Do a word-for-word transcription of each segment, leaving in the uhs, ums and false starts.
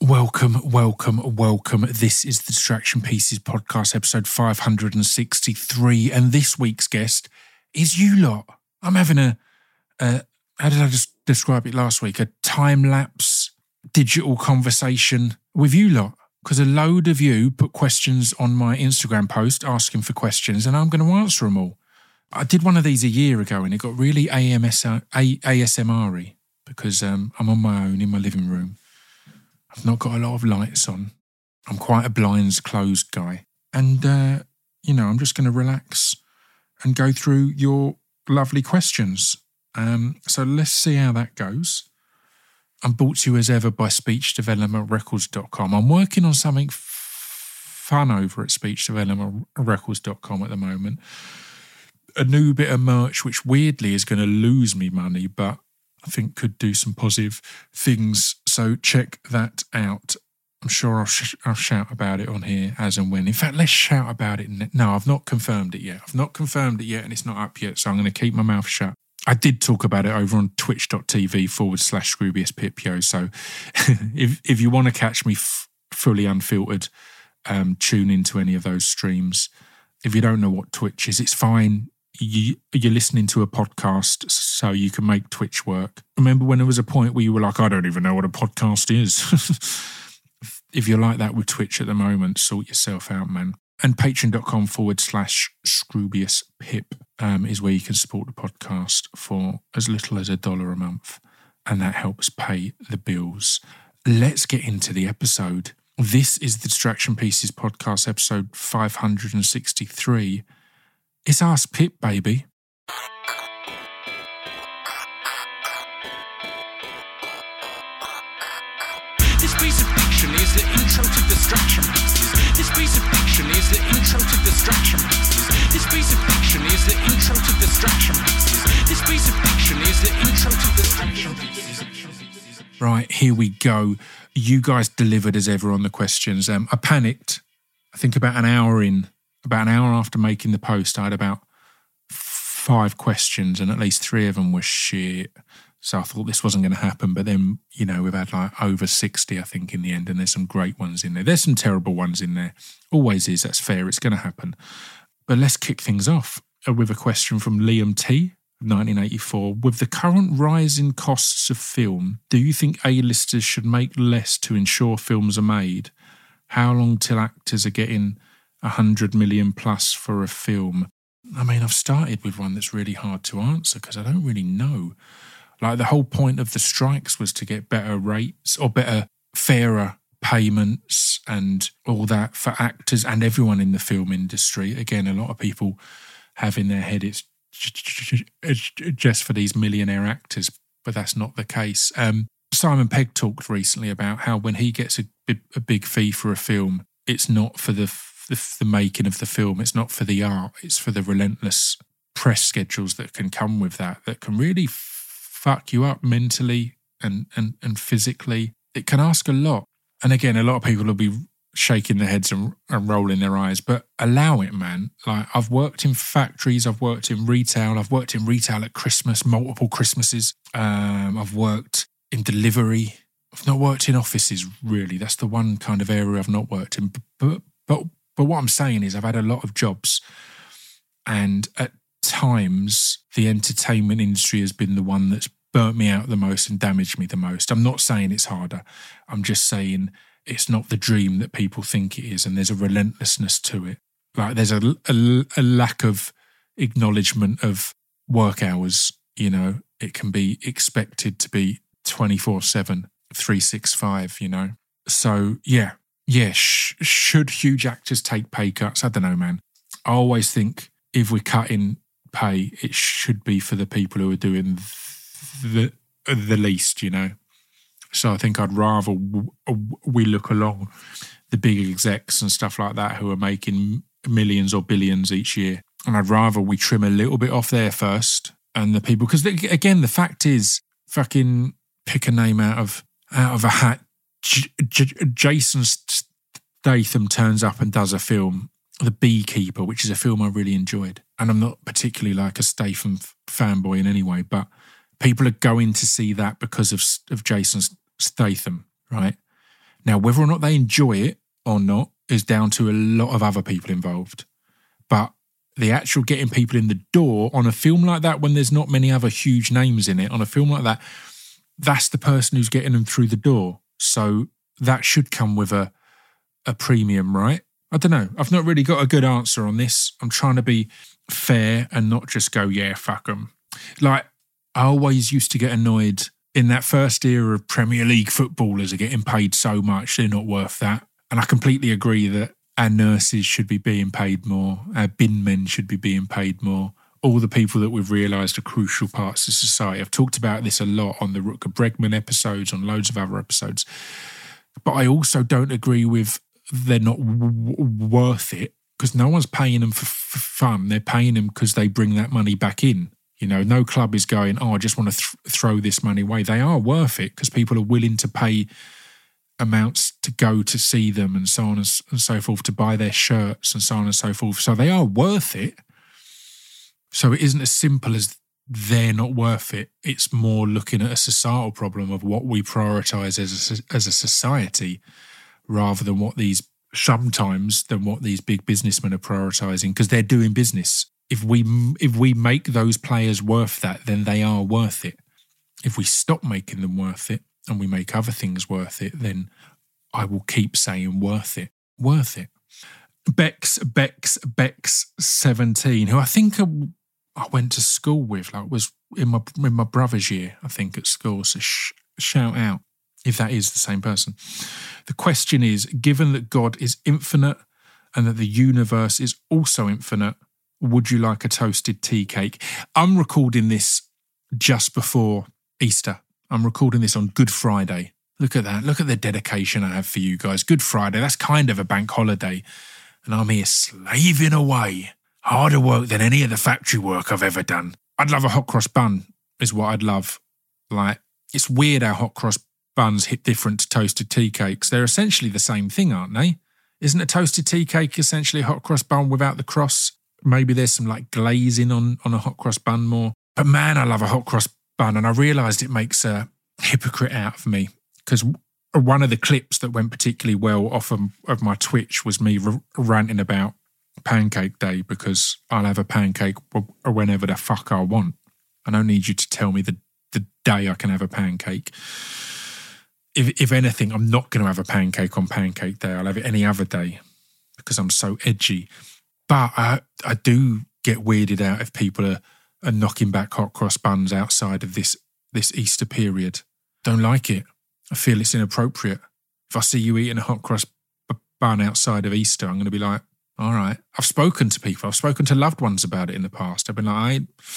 Welcome, welcome, welcome. This is the Distraction Pieces podcast, episode five hundred sixty-three, and this week's guest is you lot. I'm having a, a how did I just describe it last week? A time-lapse digital conversation with you lot, because a load of you put questions on my Instagram post asking for questions, and I'm going to answer them all. I did one of these a year ago, and it got really A M S, A S M R-y because um, I'm on my own in my living room. I've not got a lot of lights on. I'm quite a blinds closed guy. And, uh, you know, I'm just going to relax and go through your lovely questions. Um, so let's see how that goes. I'm brought to you as ever by speech development records dot com. I'm working on something f- fun over at speech development records dot com at the moment. A new bit of merch, which weirdly is going to lose me money, but I think could do some positive things. So check that out. I'm sure I'll, sh- I'll shout about it on here as and when. In fact, let's shout about it. Ne- no, I've not confirmed it yet. I've not confirmed it yet and it's not up yet. So I'm going to keep my mouth shut. I did talk about it over on twitch.tv forward slash Scroobius Pipio. So if if you want to catch me f- fully unfiltered, um, tune into any of those streams. If you don't know what Twitch is, it's fine. You, you're listening to a podcast, so you can make Twitch work. Remember when there was a point where you were like, I don't even know what a podcast is? If you're like that with Twitch at the moment, sort yourself out, man. And patreon.com forward slash Scroobius Pip um, is where you can support the podcast for as little as a dollar a month. And that helps pay the bills. Let's get into the episode. This is the Distraction Pieces podcast, episode five hundred sixty-three. It's Ask Pip, baby. This piece of fiction is the intro to Distraction Pieces. This piece of fiction is the intro to Distraction Pieces. This piece of fiction is the intro to Distraction Pieces. This piece of fiction is the intro to Distraction Pieces. Right, here we go. You guys delivered as ever on the questions. Um, I panicked. I think about an hour in. About an hour after making the post, I had about five questions and at least three of them were shit. So I thought this wasn't going to happen. But then, you know, we've had like over sixty, I think, in the end. And there's some great ones in there. There's some terrible ones in there. Always is. That's fair. It's going to happen. But let's kick things off with a question from Liam T, nineteen eighty-four. With the current rise in costs of film, do you think A-listers should make less to ensure films are made? How long till actors are getting a hundred million plus for a film? I mean, I've started with one that's really hard to answer because I don't really know. Like the whole point of the strikes was to get better rates or better, fairer payments and all that for actors and everyone in the film industry. Again, a lot of people have in their head it's just for these millionaire actors, but that's not the case. Um, Simon Pegg talked recently about how when he gets a, a big fee for a film, it's not for the The, the making of the film, it's not for the art, it's for the relentless press schedules that can come with that, that can really f- fuck you up mentally and, and, and physically. It can ask a lot. And again, a lot of people will be shaking their heads and, and rolling their eyes, but allow it, man. Like, I've worked in factories, I've worked in retail, I've worked in retail at Christmas, multiple Christmases. Um, I've worked in delivery. I've not worked in offices, really. That's the one kind of area I've not worked in. But, but, but But what I'm saying is I've had a lot of jobs and at times the entertainment industry has been the one that's burnt me out the most and damaged me the most. I'm not saying it's harder. I'm just saying it's not the dream that people think it is, and there's a relentlessness to it. Like there's a, a, a lack of acknowledgement of work hours, you know. It can be expected to be twenty-four seven, three sixty-five, you know. So, yeah. Yeah, sh- should huge actors take pay cuts? I don't know, man. I always think if we're cutting pay, it should be for the people who are doing the the least, you know. So I think I'd rather w- we look along the big execs and stuff like that who are making millions or billions each year, and I'd rather we trim a little bit off there first, and the people, because again, the fact is, fucking pick a name out of out of a hat. J- J- Jason Statham turns up and does a film, The Beekeeper, which is a film I really enjoyed. And I'm not particularly like a Statham f- fanboy in any way, but people are going to see that because of, of Jason Statham, right? Now, whether or not they enjoy it or not is down to a lot of other people involved. But the actual getting people in the door on a film like that, when there's not many other huge names in it, on a film like that, that's the person who's getting them through the door. So that should come with a a premium, right? I don't know. I've not really got a good answer on this. I'm trying to be fair and not just go, yeah, fuck them. Like, I always used to get annoyed in that first era of Premier League footballers are getting paid so much, they're not worth that. And I completely agree that our nurses should be being paid more. Our bin men should be being paid more. All the people that we've realised are crucial parts of society. I've talked about this a lot on the Rutger Bregman episodes, on loads of other episodes. But I also don't agree with they're not w- worth it, because no one's paying them for, for fun. They're paying them because they bring that money back in. You know, no club is going, oh, I just want to th- throw this money away. They are worth it because people are willing to pay amounts to go to see them and so on and so forth, to buy their shirts and so on and so forth. So they are worth it. So it isn't as simple as they're not worth it. It's more looking at a societal problem of what we prioritise as a, as a society, rather than what these, sometimes, than what these big businessmen are prioritising, because they're doing business. If we if we make those players worth that, then they are worth it. If we stop making them worth it and we make other things worth it, then I will keep saying worth it, worth it. Bex, Bex, Bex seventeen, who I think I, I went to school with, like was in my in my brother's year, I think, at school. So sh- shout out if that is the same person. The question is, given that God is infinite and that the universe is also infinite, would you like a toasted tea cake? I'm recording this just before Easter. I'm recording this on Good Friday. Look at that. Look at the dedication I have for you guys. Good Friday, that's kind of a bank holiday. And I'm here slaving away. Harder work than any of the factory work I've ever done. I'd love a hot cross bun, is what I'd love. Like, it's weird how hot cross buns hit different to toasted tea cakes. They're essentially the same thing, aren't they? Isn't a toasted tea cake essentially a hot cross bun without the cross? Maybe there's some like glazing on, on a hot cross bun more. But man, I love a hot cross bun, and I realised it makes a hypocrite out of me, because one of the clips that went particularly well off of, of my Twitch was me r- ranting about Pancake Day, because I'll have a pancake w- whenever the fuck I want. I don't need you to tell me the, the day I can have a pancake. If, if anything, I'm not going to have a pancake on Pancake Day. I'll have it any other day because I'm so edgy. But I, I do get weirded out if people are, are knocking back hot cross buns outside of this, this Easter period. Don't like it. I feel it's inappropriate. If I see you eating a hot cross b- bun outside of Easter, I'm going to be like, all right. I've spoken to people. I've spoken to loved ones about it in the past. I've been like, I,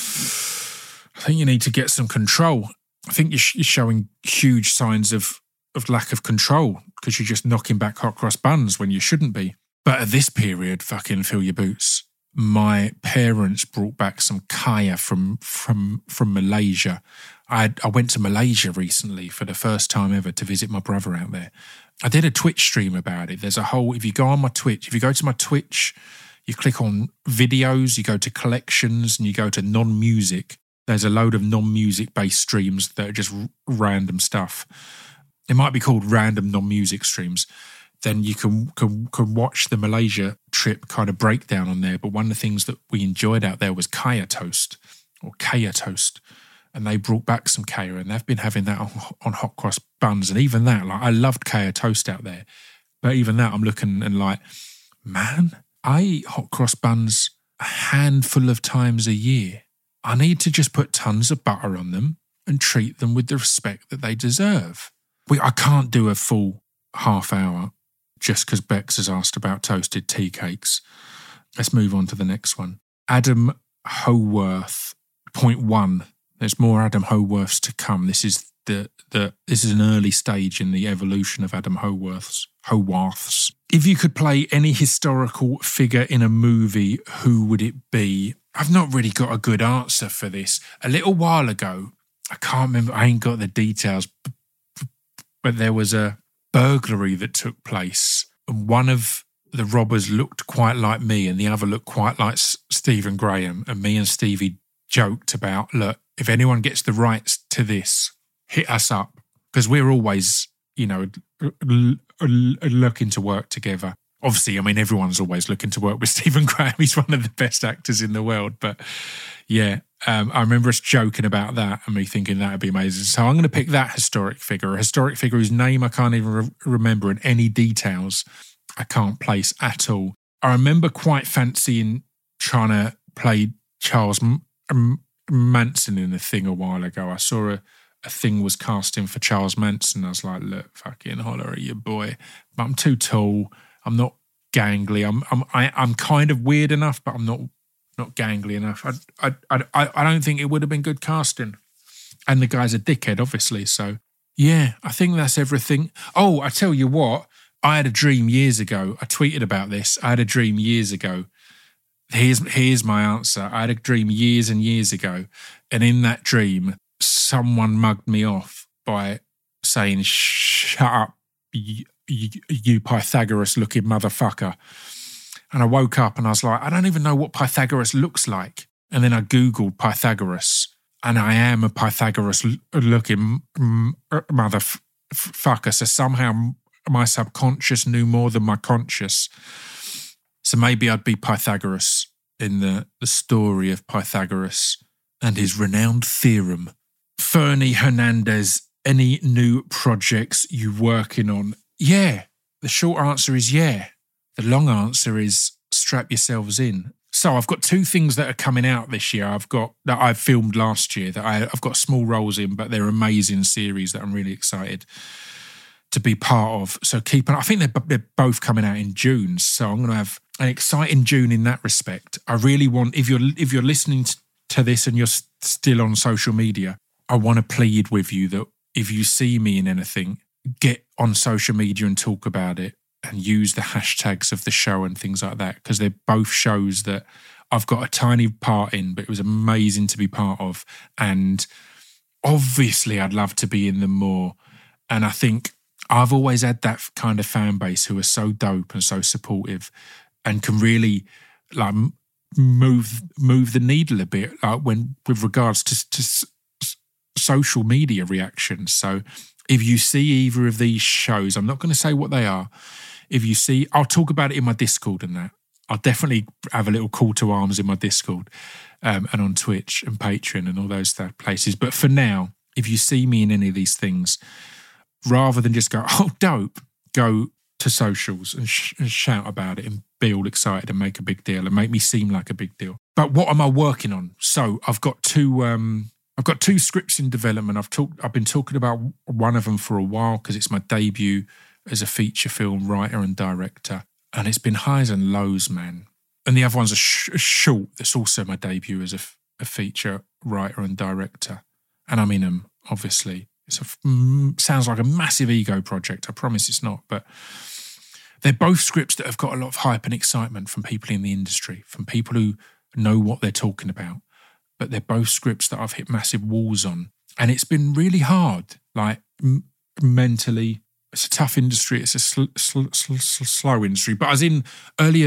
I think you need to get some control. I think you're, sh- you're showing huge signs of, of lack of control because you're just knocking back hot cross buns when you shouldn't be. But at this period, fucking fill your boots. My parents brought back some kaya from from from Malaysia. I I went to Malaysia recently for the first time ever to visit my brother out there. I did a Twitch stream about it. There's a whole, if you go on my Twitch, if you go to my Twitch, you click on videos, you go to collections, and you go to non-music. There's a load of non-music based streams that are just r- random stuff. It might be called random non-music streams. Then you can, can can watch the Malaysia trip kind of breakdown on there. But one of the things that we enjoyed out there was kaya toast or kaya toast. And they brought back some kaya, and they've been having that on, on hot cross buns. And even that, like, I loved kaya toast out there. But even that, I'm looking and like, man, I eat hot cross buns a handful of times a year. I need to just put tons of butter on them and treat them with the respect that they deserve. We, I can't do a full half hour just because Bex has asked about toasted tea cakes. Let's move on to the next one. Adam Howarth, point one. There's more Adam Howarths to come. This is the the this is an early stage in the evolution of Adam Howarths. Howarths. If you could play any historical figure in a movie, who would it be? I've not really got a good answer for this. A little while ago, I can't remember, I ain't got the details, but there was a burglary that took place, and one of the robbers looked quite like me and the other looked quite like S- Stephen Graham, and me and Stevie joked about, look, if anyone gets the rights to this, hit us up, because we're always, you know, l- l- looking to work together. Obviously, I mean, everyone's always looking to work with Stephen Graham. He's one of the best actors in the world. But yeah, um, I remember us joking about that and me thinking that would be amazing. So I'm going to pick that historic figure, a historic figure whose name I can't even re- remember and any details I can't place at all. I remember quite fancying trying to play Charles M- M- Manson in a thing a while ago. I saw a, a thing was casting for Charles Manson. I was like, look, fucking holler at your boy. But I'm too tall. I'm not gangly. I'm I'm I, I'm kind of weird enough, but I'm not not gangly enough. I I I I don't think it would have been good casting. And the guy's a dickhead, obviously. So yeah, I think that's everything. Oh, I tell you what, I had a dream years ago. I tweeted about this. I had a dream years ago. Here's here's my answer. I had a dream years and years ago, and in that dream, someone mugged me off by saying, "Shut up, you, you, you Pythagoras-looking motherfucker." And I woke up and I was like, I don't even know what Pythagoras looks like. And then I Googled Pythagoras, and I am a Pythagoras-looking motherfucker. So somehow my subconscious knew more than my conscious. So maybe I'd be Pythagoras in the, the story of Pythagoras and his renowned theorem. Fernie Hernandez, any new projects you working on? Yeah. The short answer is yeah. The long answer is strap yourselves in. So I've got two things that are coming out this year. I've got that I filmed last year that I, I've got small roles in, but they're amazing series that I'm really excited to be part of. So keep on. I think they're, they're both coming out in June. So I'm going to have an exciting June in that respect. I really want, if you're if you're listening to this and you're still on social media, I want to plead with you that if you see me in anything, get on social media and talk about it and use the hashtags of the show and things like that, because they're both shows that I've got a tiny part in, but it was amazing to be part of. And obviously I'd love to be in them more. And I think I've always had that kind of fan base who are so dope and so supportive and can really like move move the needle a bit, like when with regards to, to s- social media reactions. So if you see either of these shows, I'm not going to say what they are. If you see, I'll talk about it in my Discord and that. I'll definitely have a little call to arms in my Discord um, and on Twitch and Patreon and all those th- places. But for now, if you see me in any of these things, rather than just go, oh, dope, go to socials and, sh- and shout about it and be all excited and make a big deal and make me seem like a big deal. But what am I working on? So I've got two, um, I've got two scripts in development. I've talked, I've been talking about one of them for a while because it's my debut as a feature film writer and director, and it's been highs and lows, man. And the other one's a, sh- a short that's also my debut as a, f- a feature writer and director, and I'm in them, obviously. It's a, mm, sounds like a massive ego project. I promise it's not, but they're both scripts that have got a lot of hype and excitement from people in the industry, from people who know what they're talking about. But they're both scripts that I've hit massive walls on. And it's been really hard, like m- mentally. It's a tough industry. It's a sl- sl- sl- sl- slow industry. But I was in earlier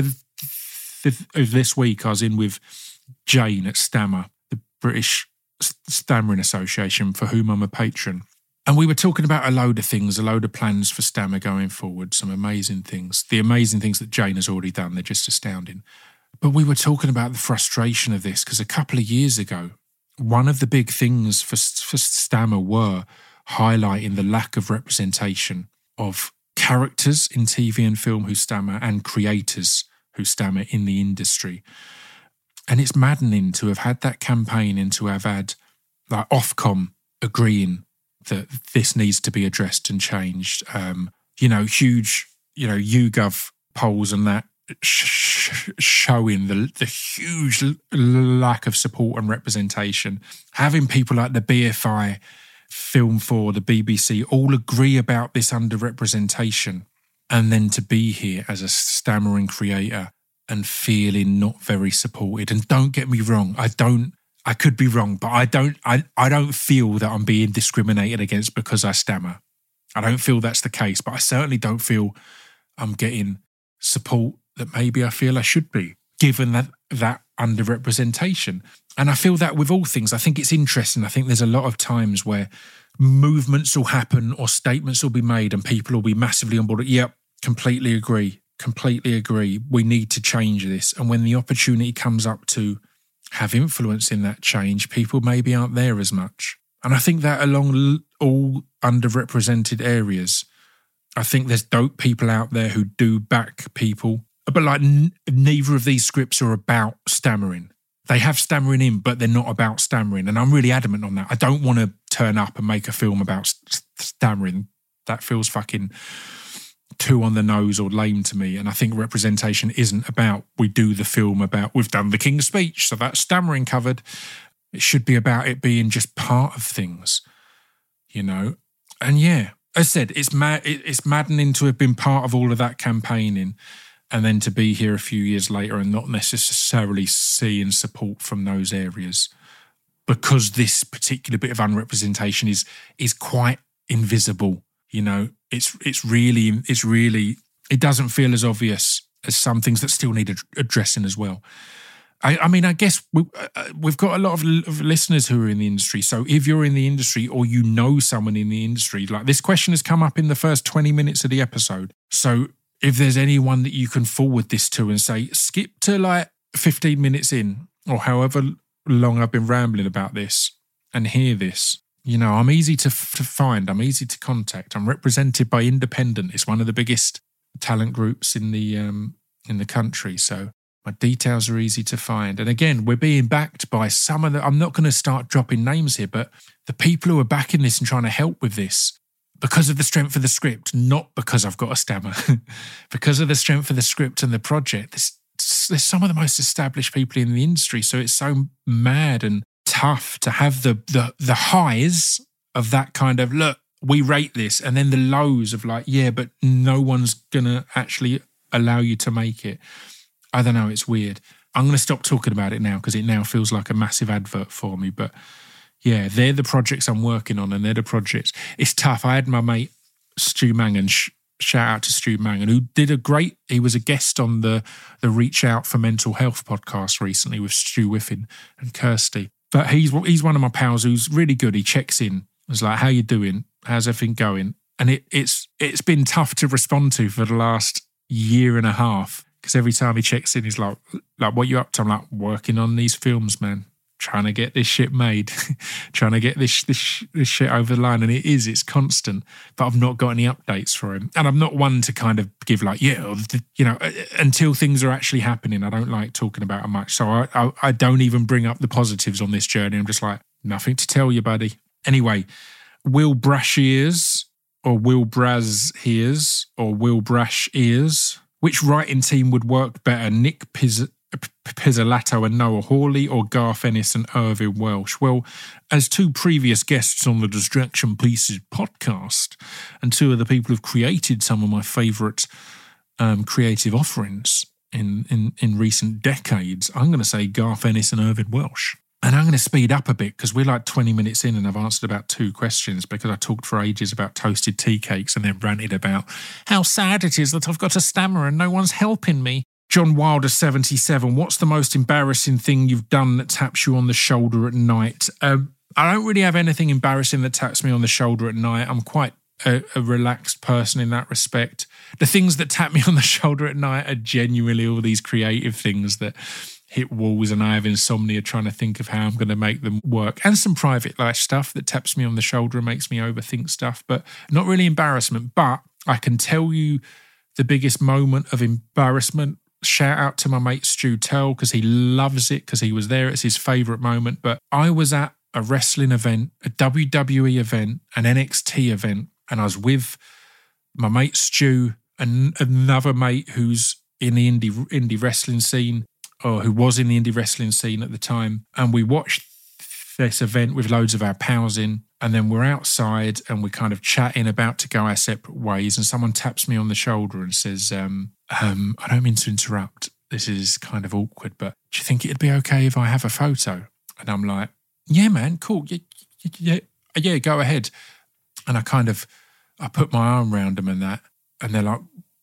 th- th- this week, I was in with Jane at Stammer, the British Stammering Association, for whom I'm a patron. And we were talking about a load of things, a load of plans for Stammer going forward, some amazing things. The amazing things that Jane has already done, they're just astounding. But we were talking about the frustration of this because a couple of years ago, one of the big things for, for Stammer were highlighting the lack of representation of characters in T V and film who stammer and creators who stammer in the industry. And it's maddening to have had that campaign and to have had like Ofcom agreeing that this needs to be addressed and changed. Um, you know, huge, you know, YouGov polls and that sh- showing the, the huge l- lack of support and representation. Having people like the B F I, Film four, the B B C, all agree about this underrepresentation, and then to be here as a stammering creator and feeling not very supported. And don't get me wrong, I don't, I could be wrong, but I don't, I, I don't feel that I'm being discriminated against because I stammer. I don't feel that's the case, but I certainly don't feel I'm getting support that maybe I feel I should be, given that that underrepresentation. And I feel that with all things. I think it's interesting. I think there's a lot of times where movements will happen or statements will be made and people will be massively on board. Yep, completely agree, completely agree. We need to change this. And when the opportunity comes up to have influence in that change, people maybe aren't there as much. And I think that along all underrepresented areas, I think there's dope people out there who do back people. But like n- neither of these scripts are about stammering. They have stammering in, but they're not about stammering. And I'm really adamant on that. I don't want to turn up and make a film about st- stammering. That feels fucking too on the nose or lame to me. And I think representation isn't about, we do the film about, we've done the King's Speech, so that's stammering covered. It should be about it being just part of things, you know? And yeah, as I said, it's mad, it's maddening to have been part of all of that campaigning and then to be here a few years later and not necessarily seeing support from those areas, because this particular bit of unrepresentation is is quite invisible. You know, it's it's really it's really it doesn't feel as obvious as some things that still need ad- addressing as well. I, I mean, I guess we, uh, we've got a lot of, of listeners who are in the industry. So if you're in the industry or you know someone in the industry, like this question has come up in the first twenty minutes of the episode. So if there's anyone that you can forward this to and say, skip to like fifteen minutes in or however long I've been rambling about this and hear this, you know, I'm easy to, f- to find. I'm easy to contact. I'm represented by Independent. It's one of the biggest talent groups in the um, in the country. So my details are easy to find. And again, we're being backed by some of the, I'm not going to start dropping names here, but the people who are backing this and trying to help with this, because of the strength of the script, not because I've got a stammer, because of the strength of the script and the project, there's, there's some of the most established people in the industry. So it's so mad and tough to have the the the highs of that kind of, look, we rate this, and then the lows of like, yeah, but no one's going to actually allow you to make it. I don't know, it's weird. I'm going to stop talking about it now because it now feels like a massive advert for me, but yeah, they're the projects I'm working on and they're the projects. It's tough. I had my mate Stu Mangan, sh- shout out to Stu Mangan, who did a great, he was a guest on the, the Reach Out for Mental Health podcast recently with Stu Whiffin and Kirsty. But he's he's one of my pals who's really good. He checks in. It's like, how you doing? How's everything going? And it, it's it's been tough to respond to for the last year and a half because every time he checks in, he's like, like, what you up to? I'm like, working on these films, man. Trying to get this shit made, trying to get this, this this shit over the line. And it is, it's constant, but I've not got any updates for him. And I'm not one to kind of give like, yeah, you know, until things are actually happening, I don't like talking about it much. So I, I, I don't even bring up the positives on this journey. I'm just like, nothing to tell you, buddy. Anyway, Will Brash Ears or Will Braz Ears or Will Brash Ears, which writing team would work better? Nick Piz- Pizzolatto and Noah Hawley or Garth Ennis and Irvin Welsh? Well, as two previous guests on the Distraction Pieces podcast and two of the people who've created some of my favourite um, creative offerings in, in, in recent decades, I'm going to say Garth Ennis and Irvin Welsh. And I'm going to speed up a bit because we're like twenty minutes in and I've answered about two questions because I talked for ages about toasted tea cakes and then ranted about how sad it is that I've got a stammer and no one's helping me. John Wilder seventy-seven, what's the most embarrassing thing you've done that taps you on the shoulder at night? Um, I don't really have anything embarrassing that taps me on the shoulder at night. I'm quite a, a relaxed person in that respect. The things that tap me on the shoulder at night are genuinely all these creative things that hit walls and I have insomnia trying to think of how I'm going to make them work. And some private life stuff that taps me on the shoulder and makes me overthink stuff, but not really embarrassment. But I can tell you the biggest moment of embarrassment. Shout out to my mate Stu Tell because he loves it because he was there. It's his favourite moment. But I was at a wrestling event, a W W E event, an N X T event, and I was with my mate Stu and another mate who's in the indie indie wrestling scene, or who was in the indie wrestling scene at the time. And we watched this event with loads of our pals in. And then we're outside and we're kind of chatting, about to go our separate ways. And someone taps me on the shoulder and says, um, um, I don't mean to interrupt. This is kind of awkward, but do you think it'd be okay if I have a photo? And I'm like, yeah, man, cool. Yeah, yeah, yeah, go ahead. And I kind of, I put my arm around them and that. And they're like,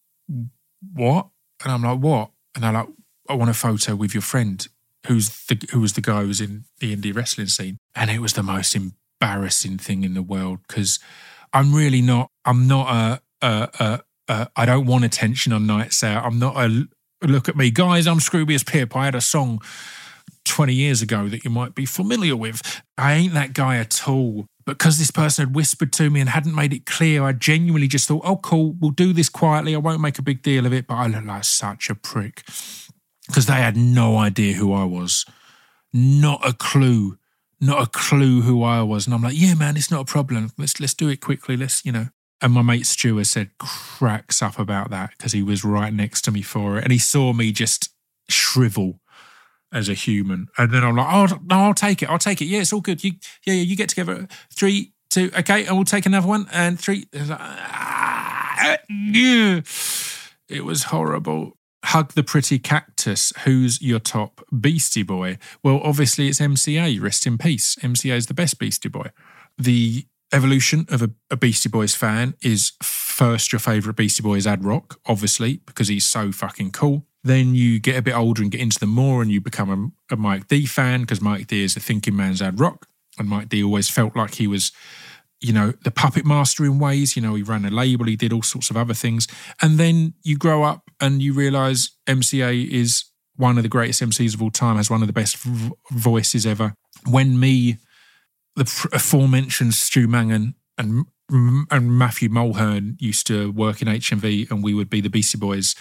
what? And I'm like, what? And they're like, I want a photo with your friend who's the who was the guy who was in the indie wrestling scene. And it was the most embarrassing thing in the world because I'm really not, I'm not a, a, a, a, I don't want attention on nights out. I'm not a, look at me, guys, I'm Scroobius Pip. I had a song twenty years ago that you might be familiar with. I ain't that guy at all. But because this person had whispered to me and hadn't made it clear, I genuinely just thought, oh, cool, we'll do this quietly. I won't make a big deal of it. But I look like such a prick because they had no idea who I was. Not a clue. Not a clue who I was. And I'm like, yeah, man, it's not a problem. Let's let's do it quickly. Let's, you know. And my mate Stuart said cracks up about that because he was right next to me for it. And he saw me just shrivel as a human. And then I'm like, oh, no, I'll take it. I'll take it. Yeah, it's all good. You, yeah, yeah, you get together. Three, two, okay, and we'll take another one. And three, it was, like, ah, yeah. It was horrible. Hug the Pretty Cactus. Who's your top Beastie Boy? Well, obviously it's M C A. Rest in peace. M C A is the best Beastie Boy. The evolution of a, a Beastie Boys fan is first your favourite Beastie Boy is Ad Rock, obviously, because he's so fucking cool. Then you get a bit older and get into them more and you become a, a Mike D fan because Mike D is the thinking man's Ad Rock. And Mike D always felt like he was, you know, the puppet master in ways. You know, he ran a label, he did all sorts of other things. And then you grow up and you realise M C A is one of the greatest M Cs of all time, has one of the best v- voices ever. When me, the aforementioned Stu Mangan and, and Matthew Mulhern used to work in H M V and we would be the Beastie Boys,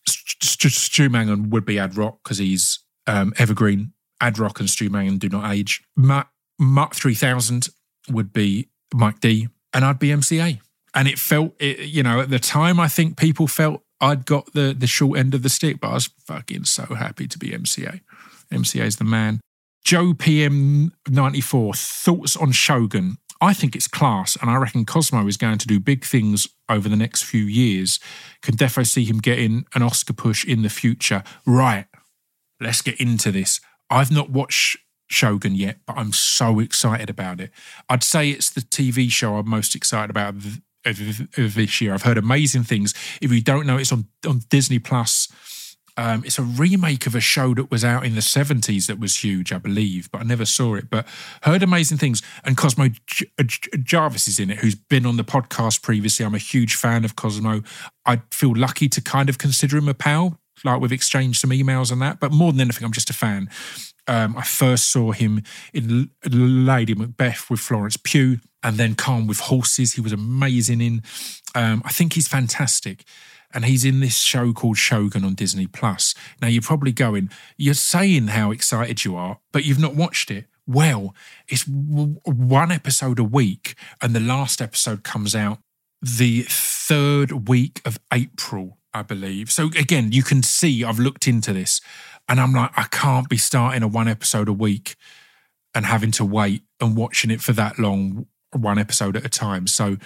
Stu Mangan would be Ad Rock because he's um, evergreen. Ad Rock and Stu Mangan do not age. Mutt, Mutt three thousand would be Mike D, and I'd be M C A. And it felt, it, you know, at the time, I think people felt I'd got the the short end of the stick, but I was fucking so happy to be M C A. M C A is the man. Joe P M ninety-four, thoughts on Shogun? I think it's class, and I reckon Cosmo is going to do big things over the next few years. Can defo see him getting an Oscar push in the future. Right, let's get into this. I've not watched Shogun yet, but I'm so excited about it. I'd say it's the T V show I'm most excited about of, of, of this year. I've heard amazing things. If you don't know, it's on, on Disney Plus. Um, it's a remake of a show that was out in the seventies that was huge, I believe, but I never saw it. But heard amazing things. And Cosmo J- J- Jarvis is in it, who's been on the podcast previously. I'm a huge fan of Cosmo. I feel lucky to kind of consider him a pal, like we've exchanged some emails and that. But more than anything, I'm just a fan. Um, I first saw him in Lady Macbeth with Florence Pugh and then Calm with Horses. He was amazing in. Um, I think he's fantastic. And he's in this show called Shogun on Disney Plus. Now, you're probably going, you're saying how excited you are, but you've not watched it. Well, it's w- one episode a week, and the last episode comes out the third week of April, I believe. So again, you can see I've looked into this, and I'm like, I can't be starting a one episode a week and having to wait and watching it for that long, one episode at a time. So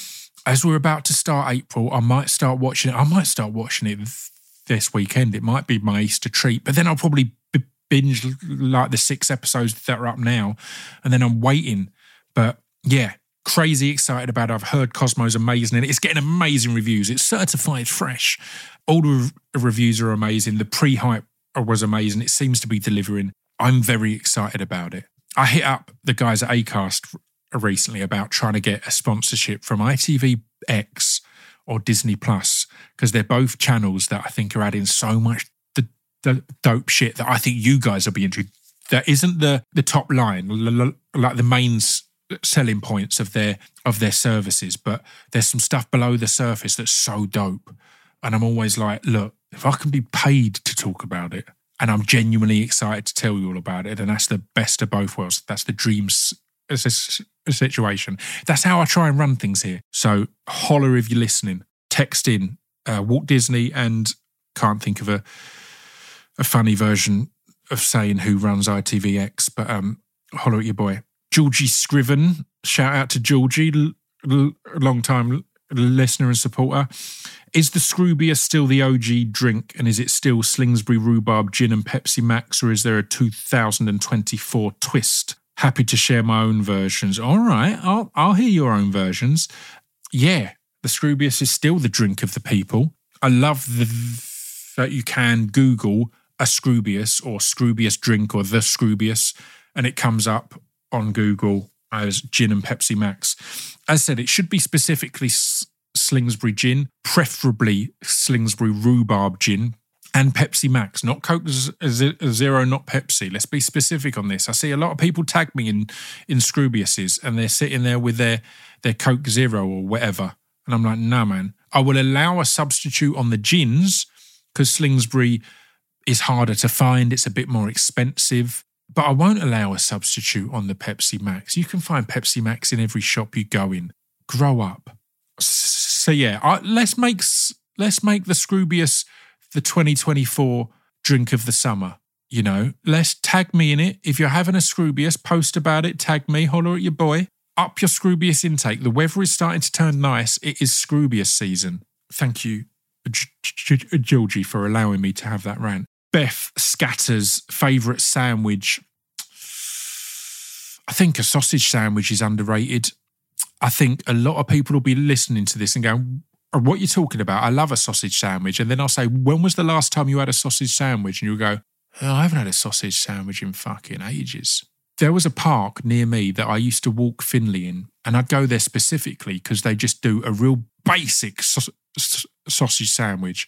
as we're about to start April, I might start watching it. I might start watching it this weekend. It might be my Easter treat, but then I'll probably b- binge like the six episodes that are up now, and then I'm waiting. But yeah, crazy excited about it. I've heard Cosmo's amazing in it. It's getting amazing reviews. It's certified fresh. All the re- reviews are amazing. The pre-hype was amazing. It seems to be delivering. I'm very excited about it. I hit up the guys at Acast recently about trying to get a sponsorship from I T V X or Disney Plus, because they're both channels that I think are adding so much the, the dope shit that I think you guys will be into. That isn't the the top line, like the main selling points of their of their services, but there's some stuff below the surface that's so dope. And I'm always like, look, if I can be paid to talk about it, and I'm genuinely excited to tell you all about it, and that's the best of both worlds. That's the dreams situation. That's how I try and run things here. So holler if you're listening. Text in uh, Walt Disney, and can't think of a a funny version of saying who runs I T V X, but um, holler at your boy. Georgie Scriven, shout out to Georgie, l- l- long time listener and supporter. Is the Scroobius still the O G drink, and is it still Slingsbury Rhubarb Gin and Pepsi Max, or is there a two thousand twenty-four twist? Happy to share my own versions. All right, I'll I'll hear your own versions. Yeah, the Scroobius is still the drink of the people. I love the, that you can Google a Scroobius or Scroobius drink or the Scroobius, and it comes up on Google as gin and Pepsi Max. As I said, it should be specifically S- Slingsbury gin, preferably Slingsbury rhubarb gin, and Pepsi Max, not Coke Z- Z- Zero, not Pepsi. Let's be specific on this. I see a lot of people tag me in in Scroobiuses, and they're sitting there with their, their Coke Zero or whatever. And I'm like, no, man. I will allow a substitute on the gins because Slingsbury is harder to find. It's a bit more expensive. But I won't allow a substitute on the Pepsi Max. You can find Pepsi Max in every shop you go in. Grow up. So yeah, I, let's make let's make the Scroobius the twenty twenty-four drink of the summer. You know, let's tag me in it. If you're having a Scroobius, post about it. Tag me. Holler at your boy. Up your Scroobius intake. The weather is starting to turn nice. It is Scroobius season. Thank you, Georgie, for allowing me to have that rant. Beth Scatter's favourite sandwich. I think a sausage sandwich is underrated. I think a lot of people will be listening to this and going, what are you talking about? I love a sausage sandwich. And then I'll say, when was the last time you had a sausage sandwich? And you'll go, oh, I haven't had a sausage sandwich in fucking ages. There was a park near me that I used to walk Finley in, and I'd go there specifically because they just do a real basic so- so- sausage sandwich.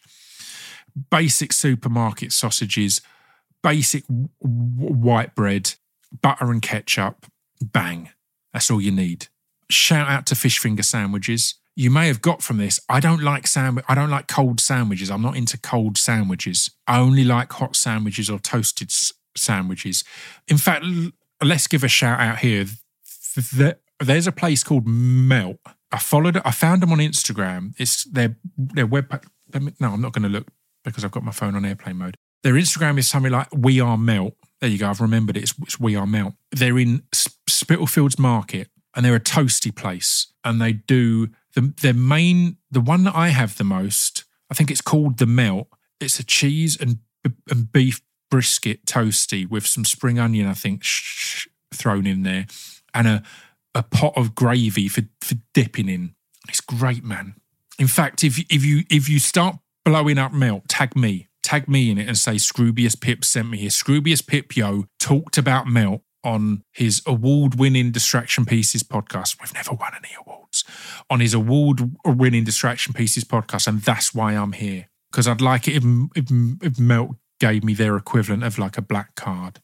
Basic supermarket sausages, basic w- white bread, butter and ketchup, bang. That's all you need. Shout out to fish finger sandwiches. You may have got from this, I don't like sandwich. I don't like cold sandwiches. I'm not into cold sandwiches. I only like hot sandwiches or toasted s- sandwiches. In fact, l- let's give a shout out here. There's a place called Melt. I followed it. I found them on Instagram. It's their their web. No, I'm not going to look because I've got my phone on airplane mode. Their Instagram is something like We Are Melt. There you go. I've remembered it. It's, it's We Are Melt. They're in Spitalfields Market, and they're a toasty place. And they do the their main, the one that I have the most, I think it's called The Melt. It's a cheese and and beef brisket toasty with some spring onion, I think, sh- thrown in there, and a a pot of gravy for, for dipping in. It's great, man. In fact, if if you if you start blowing up Melt, tag me. Tag me in it and say Scroobius Pip sent me here. Scroobius Pip, yo, talked about Melt on his award-winning Distraction Pieces podcast. We've never won any awards. On his award-winning Distraction Pieces podcast, and that's why I'm here. Because I'd like it if, if, if Melt gave me their equivalent of like a black card.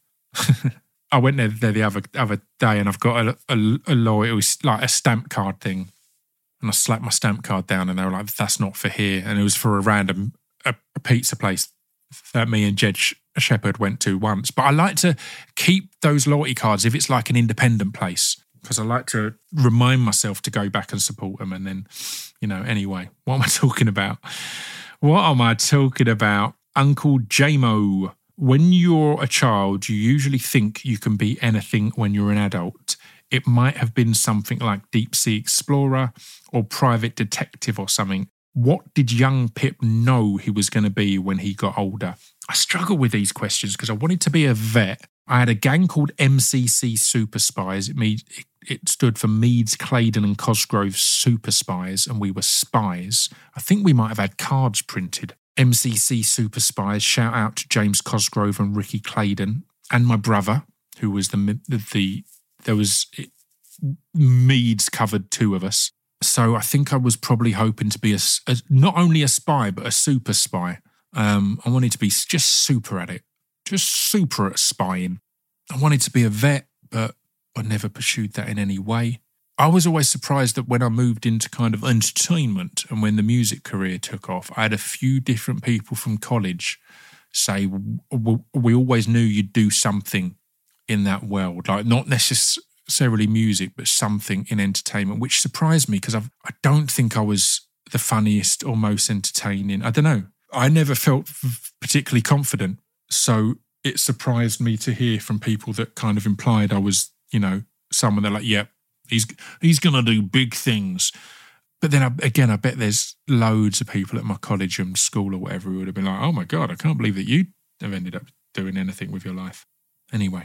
I went there, there the other other day and I've got a, a, a law, it was like a stamp card thing. And I slapped my stamp card down and they were like, that's not for here. And it was for a random a, a pizza place that me and Jed Shepherd went to once. But I like to keep those loyalty cards if it's like an independent place, because I like to remind myself to go back and support them. And then, you know, anyway, what am I talking about? What am I talking about? Uncle J-Mo. When you're a child, you usually think you can be anything when you're an adult. It might have been something like Deep Sea Explorer or Private Detective or something. What did young Pip know he was going to be when he got older? I struggle with these questions because I wanted to be a vet. I had a gang called M C C Super Spies. It, made, it, it stood for Meads, Claydon and Cosgrove Super Spies, and we were spies. I think we might have had cards printed. M C C Super Spies, shout out to James Cosgrove and Ricky Claydon, and my brother, who was the, the, the there was, it, Meads covered two of us. So I think I was probably hoping to be a, a not only a spy, but a super spy. Um, I wanted to be just super at it, just super at spying. I wanted to be a vet, but I never pursued that in any way. I was always surprised that when I moved into kind of entertainment and when the music career took off, I had a few different people from college say, we always knew you'd do something in that world, like not necessarily music, but something in entertainment, which surprised me because I don't think I was the funniest or most entertaining. I don't know. I never felt particularly confident. So it surprised me to hear from people that kind of implied I was, you know, someone that like, yeah, he's he's going to do big things. But then I, again, I bet there's loads of people at my college and school or whatever who would have been like, oh my God, I can't believe that you have ended up doing anything with your life. Anyway,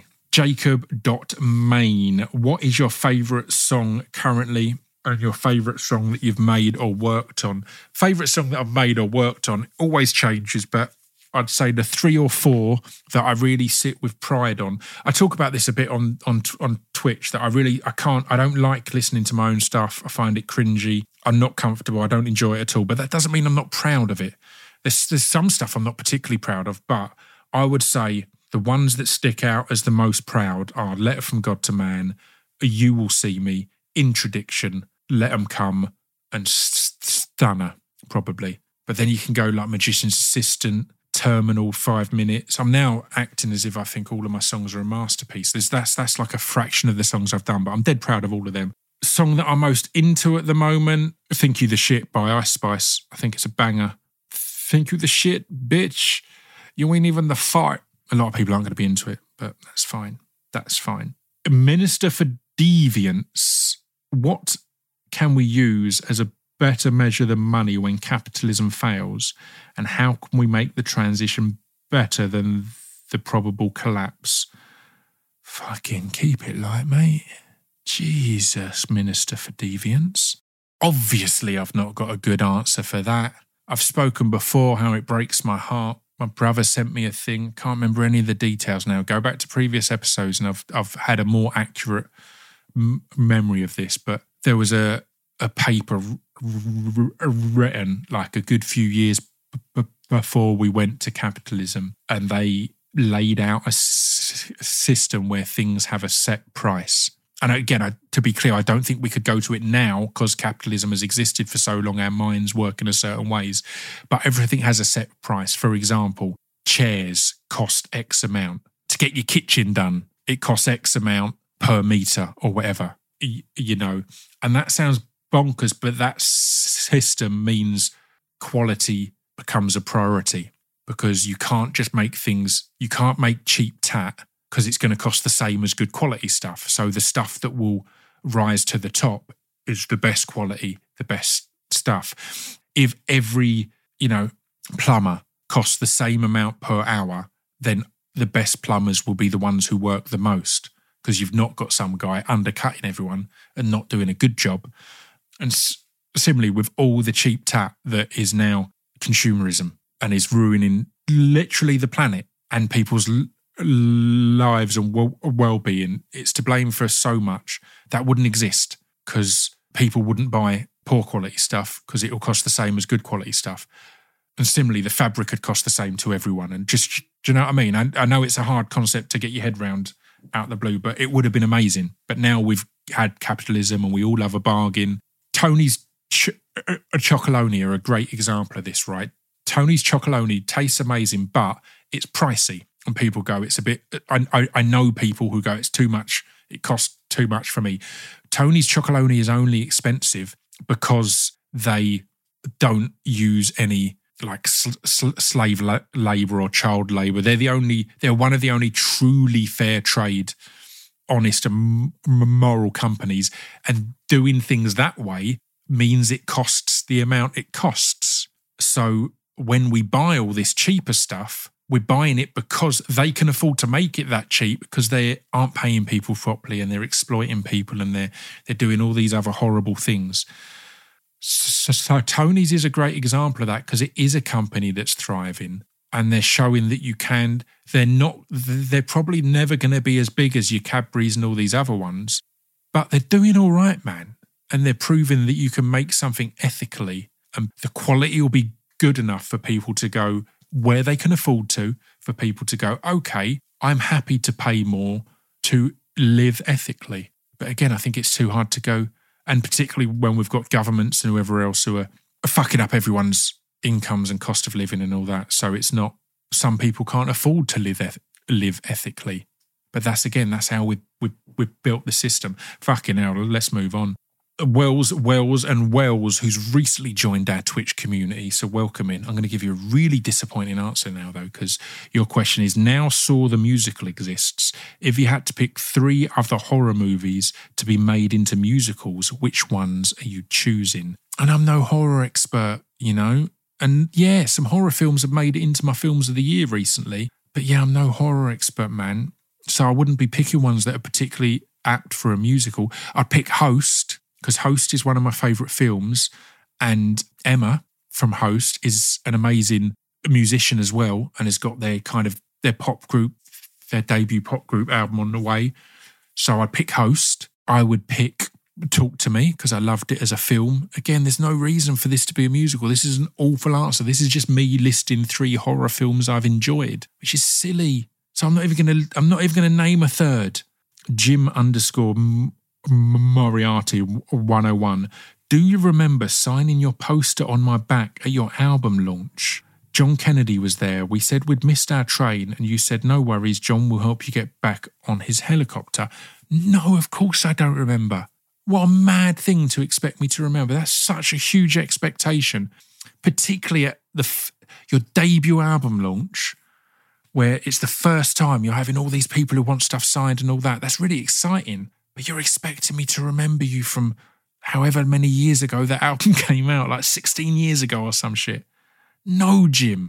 Jacob.Main, what is your favourite song currently and your favourite song that you've made or worked on? Favourite song that I've made or worked on always changes, but I'd say the three or four that I really sit with pride on. I talk about this a bit on on on Twitch, that I really, I can't, I don't like listening to my own stuff. I find it cringy. I'm not comfortable. I don't enjoy it at all. But that doesn't mean I'm not proud of it. There's, there's some stuff I'm not particularly proud of, but I would say the ones that stick out as the most proud are Letter from God to Man, You Will See Me, Introduction, Let 'Em Come, and Stunner, probably. But then you can go like Magician's Assistant, Terminal, Five Minutes. I'm now acting as if I think all of my songs are a masterpiece. There's, that's that's like a fraction of the songs I've done, but I'm dead proud of all of them. Song that I'm most into at the moment, Think You the Shit by Ice Spice. I think it's a banger. Think you the shit, bitch. You ain't even the fight. A lot of people aren't going to be into it, but that's fine. That's fine. Minister for Deviance. What can we use as a better measure than money when capitalism fails? And how can we make the transition better than the probable collapse? Fucking keep it light, mate. Jesus, Minister for Deviance. Obviously, I've not got a good answer for that. I've spoken before how it breaks my heart. My brother sent me a thing. Can't remember any of the details now. Go back to previous episodes and I've I've had a more accurate m- memory of this. But there was a a paper r- r- written like a good few years b- b- before we went to capitalism, and they laid out a s- system where things have a set price. And again, I, to be clear, I don't think we could go to it now because capitalism has existed for so long, our minds work in a certain ways. But everything has a set price. For example, chairs cost X amount. To get your kitchen done, it costs X amount per metre or whatever, y- you know. And that sounds bonkers, but that system means quality becomes a priority, because you can't just make things, you can't make cheap tat because it's going to cost the same as good quality stuff. So the stuff that will rise to the top is the best quality, the best stuff. If every, you know, plumber costs the same amount per hour, then the best plumbers will be the ones who work the most, because you've not got some guy undercutting everyone and not doing a good job. And s- similarly with all the cheap tat that is now consumerism and is ruining literally the planet and people's l- lives and well- well-being, it's to blame for so much that wouldn't exist because people wouldn't buy poor quality stuff because it will cost the same as good quality stuff. And similarly, the fabric had cost the same to everyone. And just, do you know what I mean? I, I know it's a hard concept to get your head round out of the blue, but it would have been amazing. But now we've had capitalism and we all love a bargain. Tony's ch- Chocolonely are a great example of this, right? Tony's Chocolonely tastes amazing, but it's pricey. And people go, it's a bit, I, I, I know people who go, it's too much, it costs too much for me. Tony's Chocolonely is only expensive because they don't use any like sl- sl- slave la- labour or child labour. They're the only, they're one of the only truly fair trade, honest and m- moral companies. And doing things that way means it costs the amount it costs. So when we buy all this cheaper stuff, we're buying it because they can afford to make it that cheap because they aren't paying people properly and they're exploiting people and they're they're doing all these other horrible things. So, so Tony's is a great example of that because it is a company that's thriving and they're showing that you can, they're not, they're probably never going to be as big as your Cadbury's and all these other ones, but they're doing all right, man. And they're proving that you can make something ethically and the quality will be good enough for people to go, where they can afford to, for people to go, okay, I'm happy to pay more to live ethically. But again, I think it's too hard to go, and particularly when we've got governments and whoever else who are, are fucking up everyone's incomes and cost of living and all that. So it's not, some people can't afford to live eth- live ethically. But that's, again, that's how we we we built the system. Fucking hell, let's move on. Wells, Wells and Wells, who's recently joined our Twitch community, so welcome in. I'm going to give you a really disappointing answer now, though, because your question is, now Saw the musical exists. If you had to pick three other horror movies to be made into musicals, which ones are you choosing? And I'm no horror expert, you know, and yeah, some horror films have made it into my films of the year recently, but yeah, I'm no horror expert, man. So I wouldn't be picking ones that are particularly apt for a musical. I'd pick Host, because Host is one of my favourite films, and Emma from Host is an amazing a musician as well and has got their kind of their pop group, their debut pop group album on the way. So I'd pick Host. I would pick Talk to Me because I loved it as a film. Again, there's no reason for this to be a musical. This is an awful answer. This is just me listing three horror films I've enjoyed, which is silly. So I'm not even going to. I'm not even going to name a third. Jim underscore Moriarty one oh one. Do you remember signing your poster on my back at your album launch? John Kennedy was there. We said we'd missed our train and you said, no worries, John will help you get back on his helicopter. No, of course I don't remember. What a mad thing to expect me to remember. That's such a huge expectation, particularly at the f- your debut album launch, where it's the first time you're having all these people who want stuff signed and all that. That's really exciting. But you're expecting me to remember you from however many years ago that album came out, like sixteen years ago or some shit. No, Jim,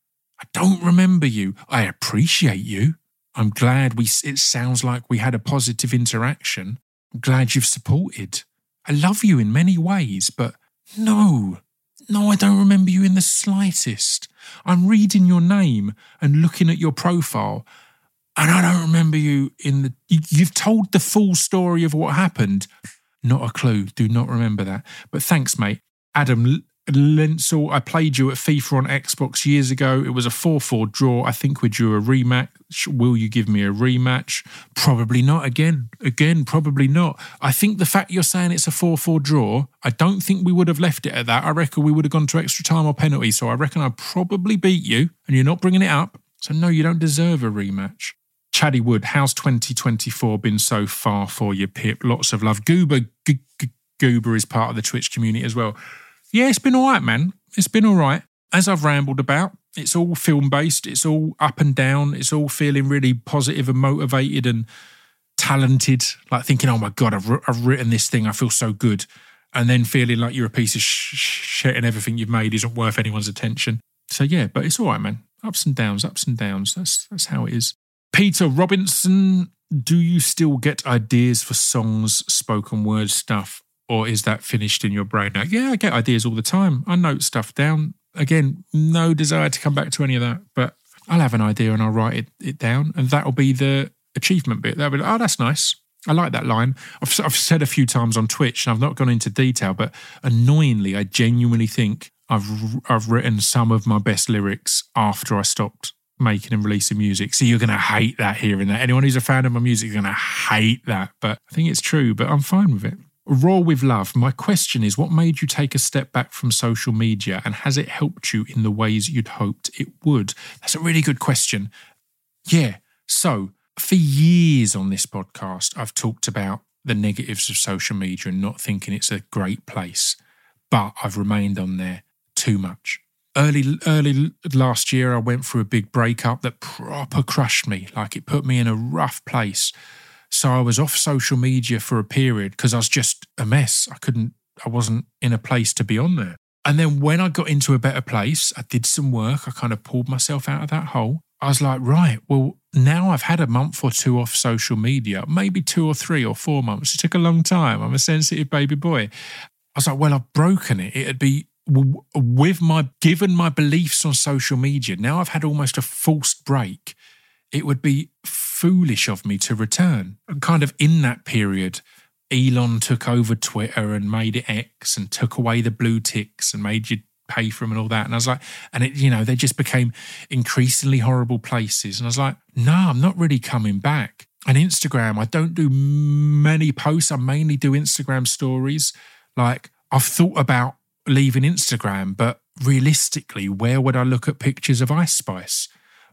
I don't remember you. I appreciate you. I'm glad we. It sounds like we had a positive interaction. I'm glad you've supported. I love you in many ways, but no, no, I don't remember you in the slightest. I'm reading your name and looking at your profile, and I don't remember you in the... You, you've told the full story of what happened. Not a clue. Do not remember that. But thanks, mate. Adam Lensel, I played you at FIFA on Xbox years ago. It was a four four draw. I think we drew a rematch. Will you give me a rematch? Probably not again. Again, probably not. I think the fact you're saying it's a four four draw, I don't think we would have left it at that. I reckon we would have gone to extra time or penalty. So I reckon I probably beat you and you're not bringing it up. So no, you don't deserve a rematch. Chaddy Wood, how's twenty twenty-four been so far for you, Pip? Lots of love. Goober, G- G- Goober is part of the Twitch community as well. Yeah, it's been all right, man. It's been all right. As I've rambled about, it's all film-based. It's all up and down. It's all feeling really positive and motivated and talented. Like thinking, oh my God, I've, I've written this thing. I feel so good. And then feeling like you're a piece of sh- shit and everything you've made isn't worth anyone's attention. So yeah, but it's all right, man. Ups and downs, ups and downs. That's that's how it is. Peter Robinson, do you still get ideas for songs, spoken word stuff? Or is that finished in your brain now? Yeah, I get ideas all the time. I note stuff down. Again, no desire to come back to any of that, but I'll have an idea and I'll write it, it down, and that'll be the achievement bit. That'll be like, oh, that's nice. I like that line. I've, I've said a few times on Twitch, and I've not gone into detail, but annoyingly, I genuinely think I've I've written some of my best lyrics after I stopped making and releasing music. So you're going to hate that hearing that. Anyone who's a fan of my music is going to hate that, but I think it's true, but I'm fine with it. Raw with love. My question is, what made you take a step back from social media, and has it helped you in the ways you'd hoped it would? That's a really good question. Yeah. So for years on this podcast, I've talked about the negatives of social media and not thinking it's a great place, but I've remained on there too much. Early, early last year, I went through a big breakup that proper crushed me. Like it put me in a rough place. So I was off social media for a period because I was just a mess. I couldn't, I wasn't in a place to be on there. And then when I got into a better place, I did some work. I kind of pulled myself out of that hole. I was like, right, well, now I've had a month or two off social media, maybe two or three or four months. It took a long time. I'm a sensitive baby boy. I was like, well, I've broken it. It'd be with my, given my beliefs on social media, now I've had almost a forced break. It would be foolish of me to return. And kind of in that period, Elon took over Twitter and made it X and took away the blue ticks and made you pay for them and all that. And I was like, and it, you know, they just became increasingly horrible places. And I was like, no, I'm not really coming back. And Instagram, I don't do many posts. I mainly do Instagram stories. Like I've thought about leaving Instagram, but realistically, where would I look at pictures of Ice Spice?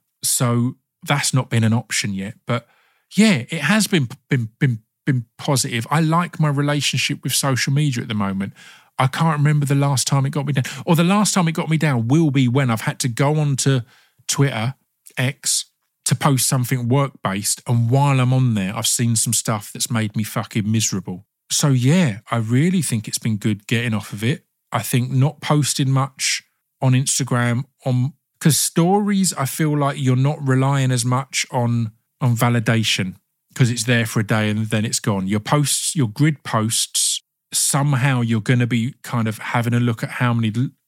So that's not been an option yet, but yeah, it has been been been been positive. I like my relationship with social media at the moment. I can't remember the last time it got me down, or the last time it got me down will be when I've had to go onto Twitter, X, to post something work-based, and while I'm on there, I've seen some stuff that's made me fucking miserable. So yeah, I really think it's been good getting off of it. I think not posting much on Instagram on. Because stories, I feel like you're not relying as much on on validation because it's there for a day and then it's gone. Your posts, your grid posts, somehow you're going to be kind of having a look at how many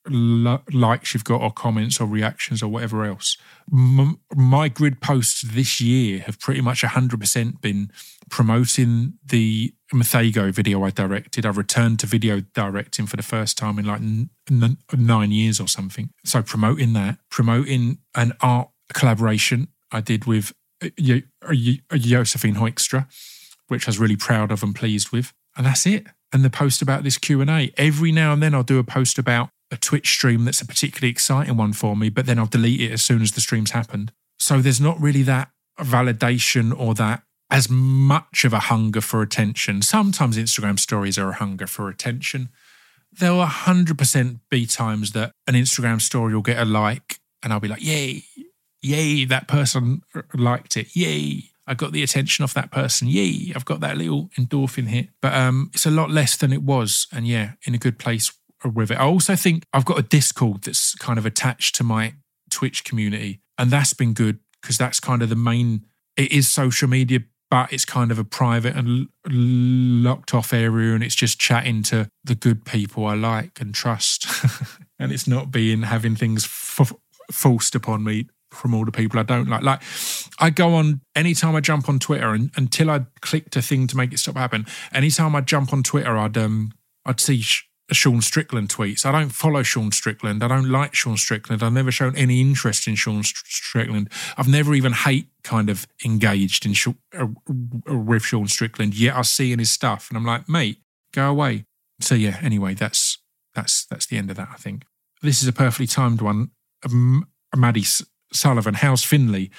l- likes you've got or comments or reactions or whatever else. M- my grid posts this year have pretty much one hundred percent been promoting the Mathego video I directed. I returned to video directing for the first time in like n- n- nine years or something. So promoting that, promoting an art collaboration I did with y- y- Josephine Hoekstra, which I was really proud of and pleased with. And that's it. And the post about this Q and A. Every now and then I'll do a post about a Twitch stream that's a particularly exciting one for me, but then I'll delete it as soon as the stream's happened. So there's not really that validation or that as much of a hunger for attention. Sometimes Instagram stories are a hunger for attention. There will one hundred percent be times that an Instagram story will get a like and I'll be like, yay, yay, that person liked it, yay. I got the attention off that person. Yay, I've got that little endorphin hit. But um, it's a lot less than it was. And yeah, in a good place with it. I also think I've got a Discord that's kind of attached to my Twitch community. And that's been good because that's kind of the main, it is social media, but it's kind of a private and l- locked off area. And it's just chatting to the good people I like and trust. And it's not being, having things f- forced upon me from all the people I don't like. Like, I go on, anytime I jump on Twitter, and until I clicked a thing to make it stop happen, anytime I jump on Twitter, I'd um, I'd see Sh- Sean Strickland tweets. I don't follow Sean Strickland. I don't like Sean Strickland. I've never shown any interest in Sean Strickland. I've never even hate kind of engaged in Sh- uh, with Sean Strickland, yet I see in his stuff, and I'm like, mate, go away. So yeah, anyway, that's that's that's the end of that, I think. This is a perfectly timed one. Um, Maddie Sullivan, how's Finley?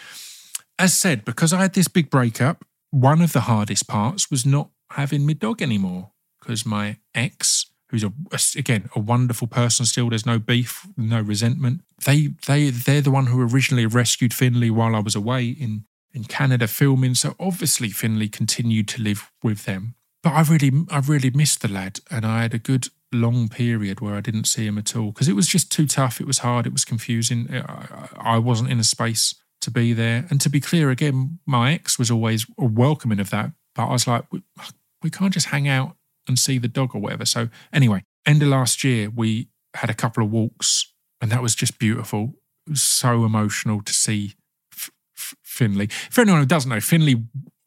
As said, because I had this big breakup, one of the hardest parts was not having my dog anymore because my ex, who's a, again a wonderful person still, there's no beef, no resentment. They they they're the one who originally rescued Finley while I was away in in Canada filming. So obviously Finley continued to live with them. But I really I really missed the lad, and I had a good long period where I didn't see him at all because it was just too tough. It was hard. It was confusing. I, I wasn't in a space to be there. And to be clear, again, my ex was always welcoming of that. But I was like, we, we can't just hang out and see the dog or whatever. So anyway, end of last year, we had a couple of walks and that was just beautiful. It was so emotional to see F- F- Finley. For anyone who doesn't know, Finley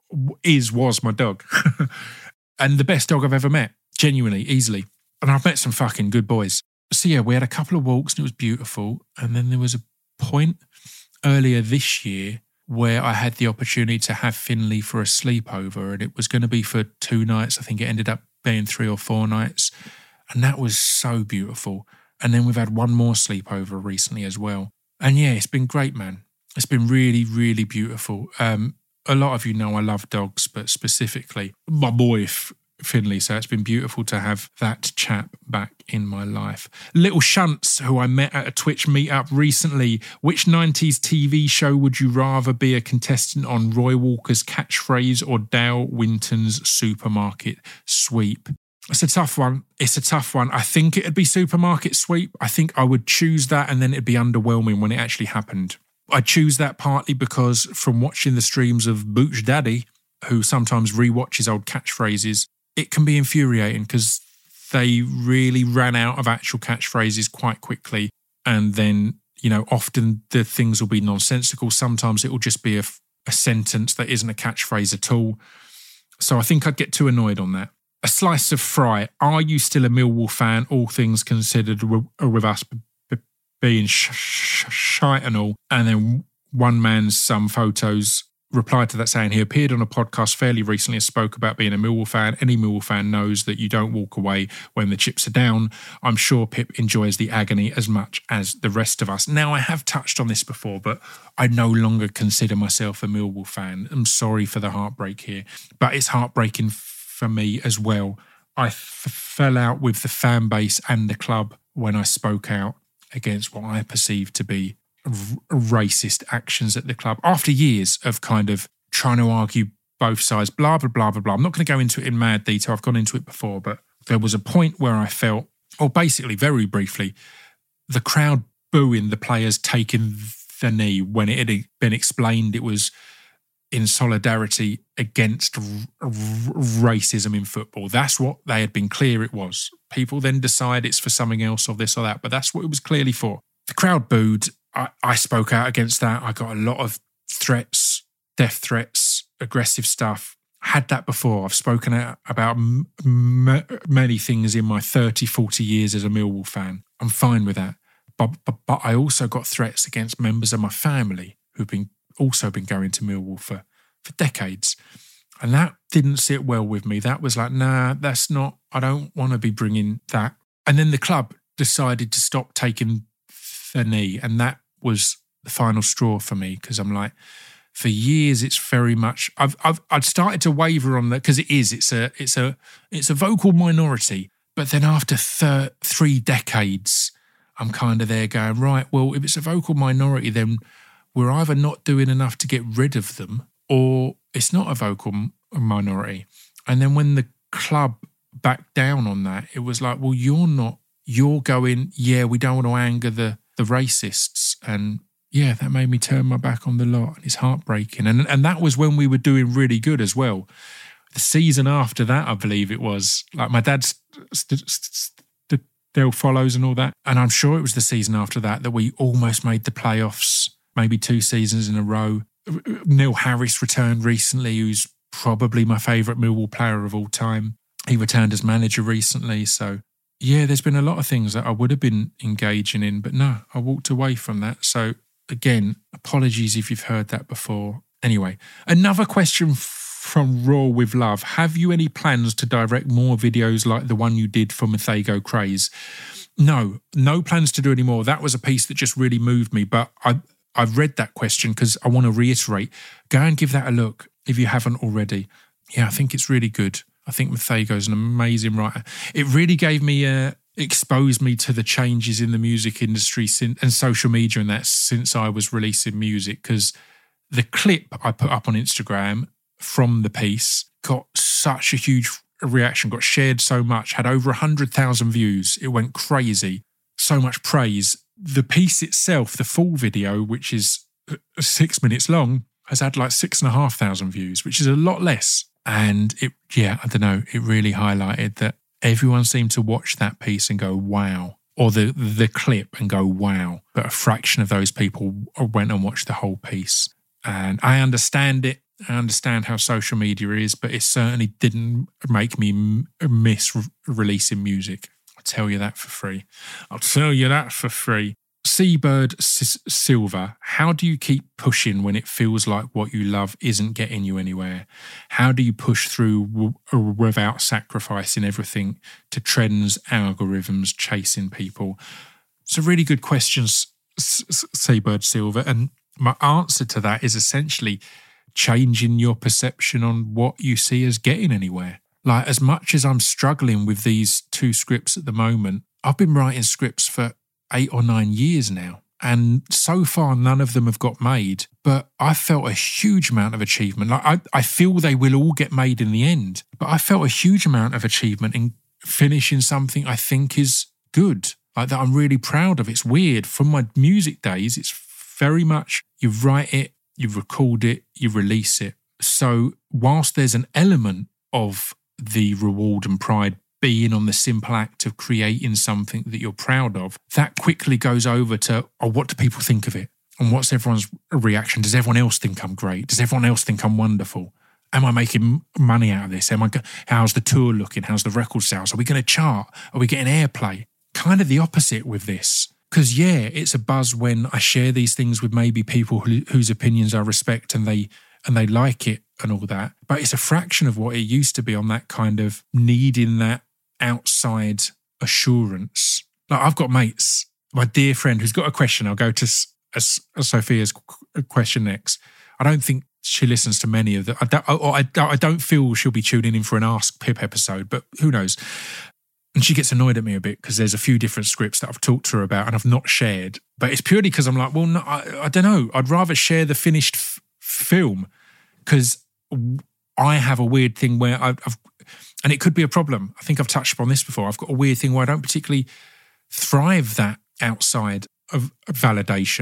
is, was my dog. And the best dog I've ever met, genuinely, easily. And I've met some fucking good boys. So yeah, we had a couple of walks and it was beautiful. And then there was a point earlier this year where I had the opportunity to have Finley for a sleepover, and it was going to be for two nights. I think it ended up being three or four nights. And that was so beautiful. And then we've had one more sleepover recently as well. And yeah, it's been great, man. It's been really, really beautiful. Um, a lot of you know I love dogs, but specifically my boy Finley, so it's been beautiful to have that chap back in my life. Little Shunts, who I met at a Twitch meetup recently. Which nineties T V show would you rather be a contestant on? Roy Walker's Catchphrase or Dale Winton's Supermarket Sweep? It's a tough one. It's a tough one. I think it'd be Supermarket Sweep. I think I would choose that and then it'd be underwhelming when it actually happened. I choose that partly because from watching the streams of Booch Daddy, who sometimes rewatches old catchphrases, it can be infuriating because they really ran out of actual catchphrases quite quickly. And then, you know, often the things will be nonsensical. Sometimes it will just be a, a sentence that isn't a catchphrase at all. So I think I'd get too annoyed on that. A Slice of Fry. Are you still a Millwall fan, all things considered, with, with us b- b- being sh- sh- shite and all? And then one man's some photos replied to that saying he appeared on a podcast fairly recently and spoke about being a Millwall fan. Any Millwall fan knows that you don't walk away when the chips are down. I'm sure Pip enjoys the agony as much as the rest of us. Now, I have touched on this before, but I no longer consider myself a Millwall fan. I'm sorry for the heartbreak here, but it's heartbreaking for me as well. I f- fell out with the fan base and the club when I spoke out against what I perceived to be racist actions at the club after years of kind of trying to argue both sides, blah, blah, blah, blah, blah. I'm not going to go into it in mad detail. I've gone into it before, but there was a point where I felt, or basically very briefly, the crowd booing the players taking the knee when it had been explained it was in solidarity against r- r- racism in football. That's what they had been clear it was. People then decide it's for something else or this or that, but that's what it was clearly for. The crowd booed. I, I spoke out against that. I got a lot of threats, death threats, aggressive stuff. Had that before. I've spoken out about m- m- many things in my thirty, forty years as a Millwall fan. I'm fine with that. But, but, but I also got threats against members of my family who've been also been going to Millwall for, for decades. And that didn't sit well with me. That was like, nah, that's not, I don't want to be bringing that. And then the club decided to stop taking the knee. And that was the final straw for me, because I'm like, for years, it's very much. I've I've I'd started to waver on that, because it is. It's a it's a it's a vocal minority. But then after thir- three decades, I'm kind of there going, right. Well, if it's a vocal minority, then we're either not doing enough to get rid of them, or it's not a vocal minority. And then when the club backed down on that, it was like, well, you're not. You're going, yeah, we don't want to anger the the racists. And yeah, that made me turn my back on the lot. It's heartbreaking. And and that was when we were doing really good as well. The season after that, I believe it was, like my dad's st- st- still follows and all that. And I'm sure it was the season after that that we almost made the playoffs, maybe two seasons in a row. Neil Harris returned recently, who's probably my favourite Millwall player of all time. He returned as manager recently. So yeah, there's been a lot of things that I would have been engaging in, but no, I walked away from that. So again, apologies if you've heard that before. Anyway, another question f- from Raw with Love. Have you any plans to direct more videos like the one you did for Mathago Craze? No, no plans to do any more. That was a piece that just really moved me. But I, I've read that question because I want to reiterate. Go and give that a look if you haven't already. Yeah, I think it's really good. I think Mathago's an amazing writer. It really gave me a... exposed me to the changes in the music industry since, and social media and that since I was releasing music, because the clip I put up on Instagram from the piece got such a huge reaction, got shared so much, had over one hundred thousand views. It went crazy. So much praise. The piece itself, the full video, which is six minutes long, has had like six and a half thousand views, which is a lot less. And it, yeah, I don't know, it really highlighted that everyone seemed to watch that piece and go, wow. Or the the clip and go, wow. But a fraction of those people went and watched the whole piece. And I understand it. I understand how social media is, but it certainly didn't make me m- miss re- releasing music. I'll tell you that for free. I'll tell you that for free. Seabird S- Silver, how do you keep pushing when it feels like what you love isn't getting you anywhere? How do you push through w- without sacrificing everything to trends, algorithms, chasing people? It's a really good question, S- S- Seabird Silver. And my answer to that is essentially changing your perception on what you see as getting anywhere. Like, as much as I'm struggling with these two scripts at the moment, I've been writing scripts for eight or nine years now. And so far, none of them have got made. But I felt a huge amount of achievement. Like I, I feel they will all get made in the end. But I felt a huge amount of achievement in finishing something I think is good. Like that I'm really proud of. It's weird. From my music days, it's very much you write it, you record it, you release it. So whilst there's an element of the reward and pride being on the simple act of creating something that you're proud of, that quickly goes over to, oh, what do people think of it? And what's everyone's reaction? Does everyone else think I'm great? Does everyone else think I'm wonderful? Am I making money out of this? Am I? How's the tour looking? How's the record sales? Are we going to chart? Are we getting airplay? Kind of the opposite with this. Because, yeah, it's a buzz when I share these things with maybe people who, whose opinions I respect and they and they like it and all that. But it's a fraction of what it used to be on that kind of needing that outside assurance. Like I've got mates, my dear friend who's got a question. I'll go to S- S- Sophia's question next. I don't think she listens to many of them. I don't, or I, I don't feel she'll be tuning in for an Ask Pip episode, but who knows? And she gets annoyed at me a bit because there's a few different scripts that I've talked to her about and I've not shared. But it's purely because I'm like, well, no, I, I don't know. I'd rather share the finished f- film because I have a weird thing where I've, I've and it could be a problem. I think I've touched upon this before. I've got a weird thing where I don't particularly thrive that outside of validation.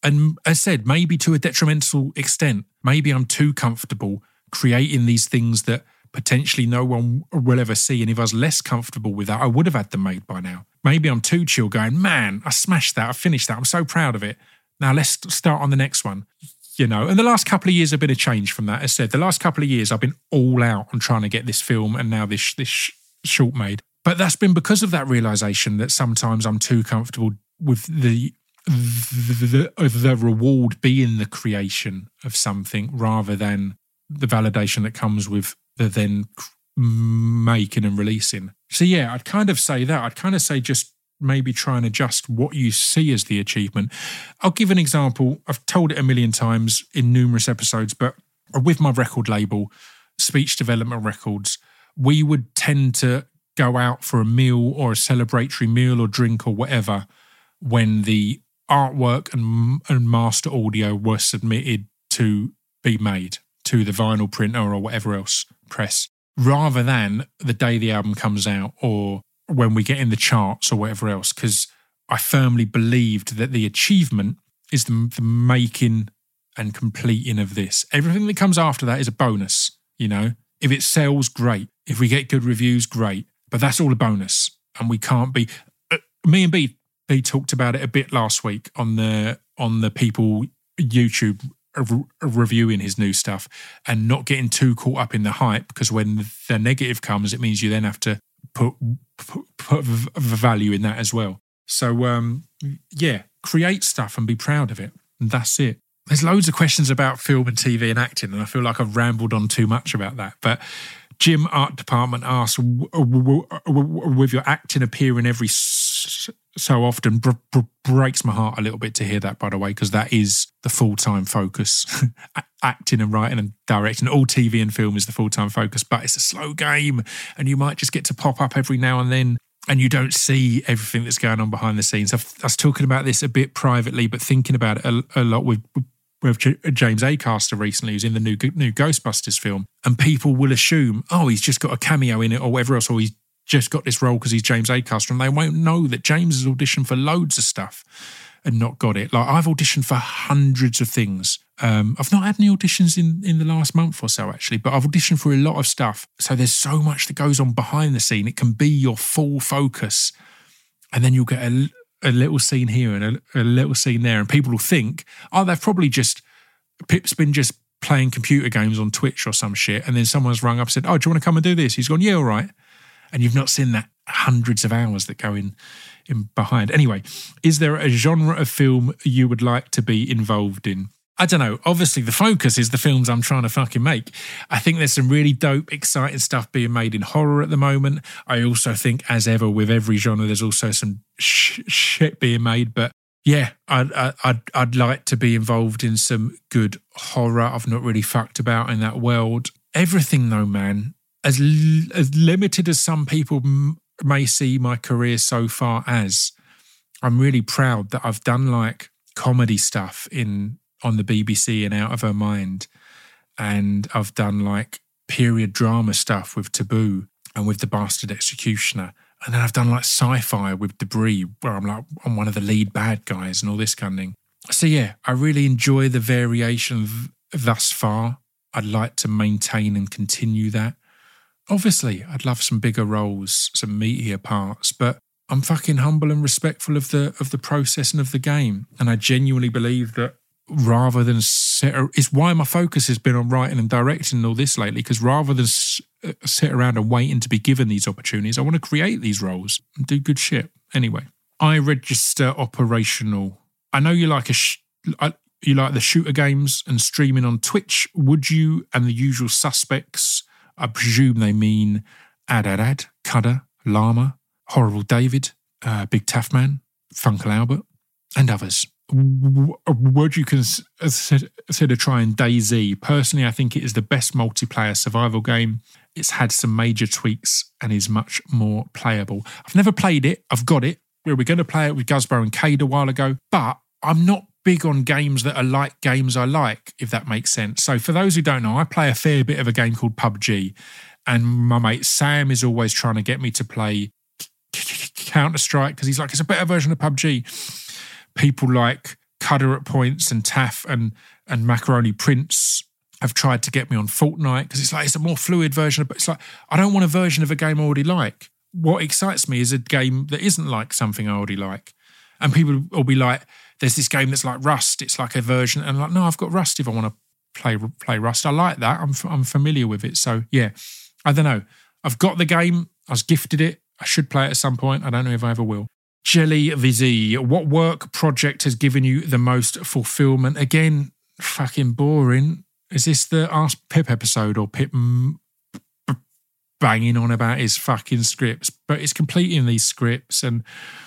And as I said, maybe to a detrimental extent, maybe I'm too comfortable creating these things that potentially no one will ever see. And if I was less comfortable with that, I would have had them made by now. Maybe I'm too chill going, man, I smashed that. I finished that. I'm so proud of it. Now let's start on the next one. You know, and the last couple of years have been a change from that. As I said, the last couple of years I've been all out on trying to get this film and now this this short made. But that's been because of that realisation that sometimes I'm too comfortable with the the, the the reward being the creation of something rather than the validation that comes with the then making and releasing. So yeah, I'd kind of say that. I'd kind of say just maybe try and adjust what you see as the achievement. I'll give an example. I've told it a million times in numerous episodes, but with my record label, Speech Development Records, we would tend to go out for a meal or a celebratory meal or drink or whatever when the artwork and, and master audio were submitted to be made to the vinyl printer or whatever else press, rather than the day the album comes out or when we get in the charts or whatever else, because I firmly believed that the achievement is the, the making and completing of this. Everything that comes after that is a bonus, you know? If it sells, great. If we get good reviews, great. But that's all a bonus. And we can't be... Uh, me and B, B talked about it a bit last week on the on the people YouTube re- reviewing his new stuff and not getting too caught up in the hype, because when the negative comes, it means you then have to put put, put value in that as well. So um, yeah, create stuff and be proud of it. And that's it. There's loads of questions about film and T V and acting, and I feel like I've rambled on too much about that. But Jim Art Department asks, with your acting appearing every so often, br- br- breaks my heart a little bit to hear that, by the way, because that is the full-time focus. Acting and writing and directing, all T V and film is the full-time focus, but it's a slow game and you might just get to pop up every now and then and you don't see everything that's going on behind the scenes. I've, I was talking about this a bit privately, but thinking about it a, a lot with, with James Acaster recently, who's in the new new Ghostbusters film, and people will assume, oh, he's just got a cameo in it or whatever else, or he's just got this role because he's James Acaster, and they won't know that James has auditioned for loads of stuff and not got it. Like, I've auditioned for hundreds of things. Um, I've not had any auditions in, in the last month or so, actually, but I've auditioned for a lot of stuff. So there's so much that goes on behind the scene. It can be your full focus, and then you'll get a, a little scene here and a, a little scene there, and people will think, oh, they've probably just, Pip's been just playing computer games on Twitch or some shit, and then someone's rung up and said, oh, do you want to come and do this? He's gone, yeah, all right. And you've not seen that hundreds of hours that go in, in behind. Anyway, is there a genre of film you would like to be involved in? I don't know. Obviously, the focus is the films I'm trying to fucking make. I think there's some really dope, exciting stuff being made in horror at the moment. I also think, as ever, with every genre, there's also some sh- shit being made. But yeah, I'd, I'd, I'd like to be involved in some good horror. I've not really fucked about in that world. Everything, though, man. As, l- as limited as some people m- may see my career so far as, I'm really proud that I've done like comedy stuff in on the B B C and Out of Her Mind, and I've done like period drama stuff with Taboo and with The Bastard Executioner, and then I've done like sci-fi with Debris, where I'm like I'm one of the lead bad guys and all this kind of thing. So yeah, I really enjoy the variation v- thus far. I'd like to maintain and continue that. Obviously, I'd love some bigger roles, some meatier parts, but I'm fucking humble and respectful of the of the process and of the game. And I genuinely believe that rather than sit, it's why my focus has been on writing and directing and all this lately, because rather than sit around and waiting to be given these opportunities, I want to create these roles and do good shit. Anyway, I register operational. I know you like a sh- you like the shooter games and streaming on Twitch. Would you, and the usual suspects, I presume they mean Adadad, Cudder, Llama, Horrible David, uh, Big Taff Man, Funkle Albert, and others. Would you consider trying DayZ? Personally, I think it is the best multiplayer survival game. It's had some major tweaks and is much more playable. I've never played it. I've got it. We were going to play it with Guzbo and Cade a while ago, but I'm not big on games that are like games I like, if that makes sense. So for those who don't know, I play a fair bit of a game called P U B G, and my mate Sam is always trying to get me to play Counter-Strike because he's like, it's a better version of P U B G. People like Cutter at points and Taff and and Macaroni Prince have tried to get me on Fortnite because it's like it's a more fluid version of, but it's like I don't want a version of a game I already like. What excites me is a game that isn't like something I already like. And people will be like, there's this game that's like Rust. It's like a version. And I'm like, no, I've got Rust if I want to play play Rust. I like that. I'm I'm familiar with it. So yeah, I don't know. I've got the game. I was gifted it. I should play it at some point. I don't know if I ever will. Jelly Vizzy, what work project has given you the most fulfillment? Again, fucking boring. Is this the Ask Pip episode or Pip m- b- banging on about his fucking scripts? But it's completing these scripts, and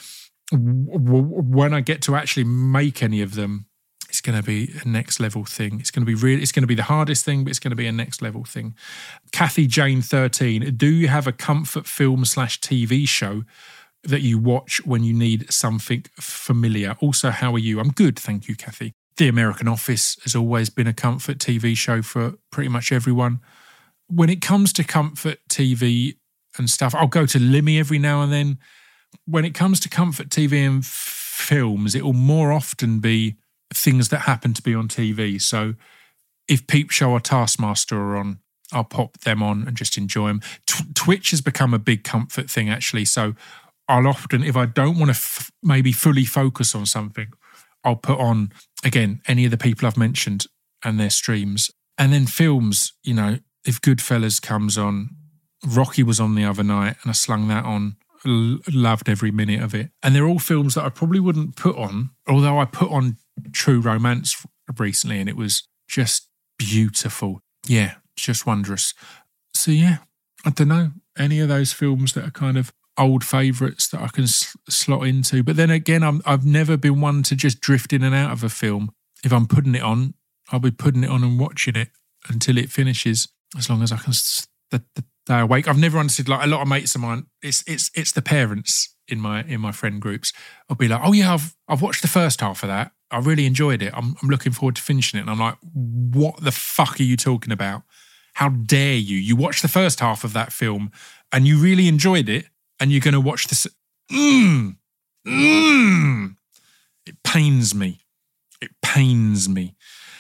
w- w- when I get to actually make any of them, it's going to be a next level thing. It's going to be really, it's going to be the hardest thing, but it's going to be a next level thing. Kathy Jane thirteen, do you have a comfort film slash T V show that you watch when you need something familiar? Also, how are you? I'm good, thank you, Kathy. The American Office has always been a comfort T V show for pretty much everyone. When it comes to comfort T V and stuff, I'll go to Limmy every now and then. When it comes to comfort T V and f- films, it will more often be things that happen to be on T V. So if Peep Show or Taskmaster are on, I'll pop them on and just enjoy them. T- Twitch has become a big comfort thing, actually. So I'll often, if I don't want to f- maybe fully focus on something, I'll put on, again, any of the people I've mentioned and their streams. And then films, you know, if Goodfellas comes on, Rocky was on the other night and I slung that on, L- loved every minute of it. And they're all films that I probably wouldn't put on, although I put on True Romance recently and it was just beautiful. Yeah, just wondrous. So yeah, I don't know, any of those films that are kind of old favourites that I can s- slot into. But then again, I'm, I've never been one to just drift in and out of a film. If I'm putting it on, I'll be putting it on and watching it until it finishes, as long as I can s- the, the, stay awake. I've never understood, like a lot of mates of mine, it's it's it's the parents in my in my friend groups. I'll be like, oh yeah, I've I've watched the first half of that. I really enjoyed it. I'm I'm looking forward to finishing it. And I'm like, what the fuck are you talking about? How dare you? You watched the first half of that film and you really enjoyed it, and you're going to watch this. Mmm. Mmm. It pains me. It pains me.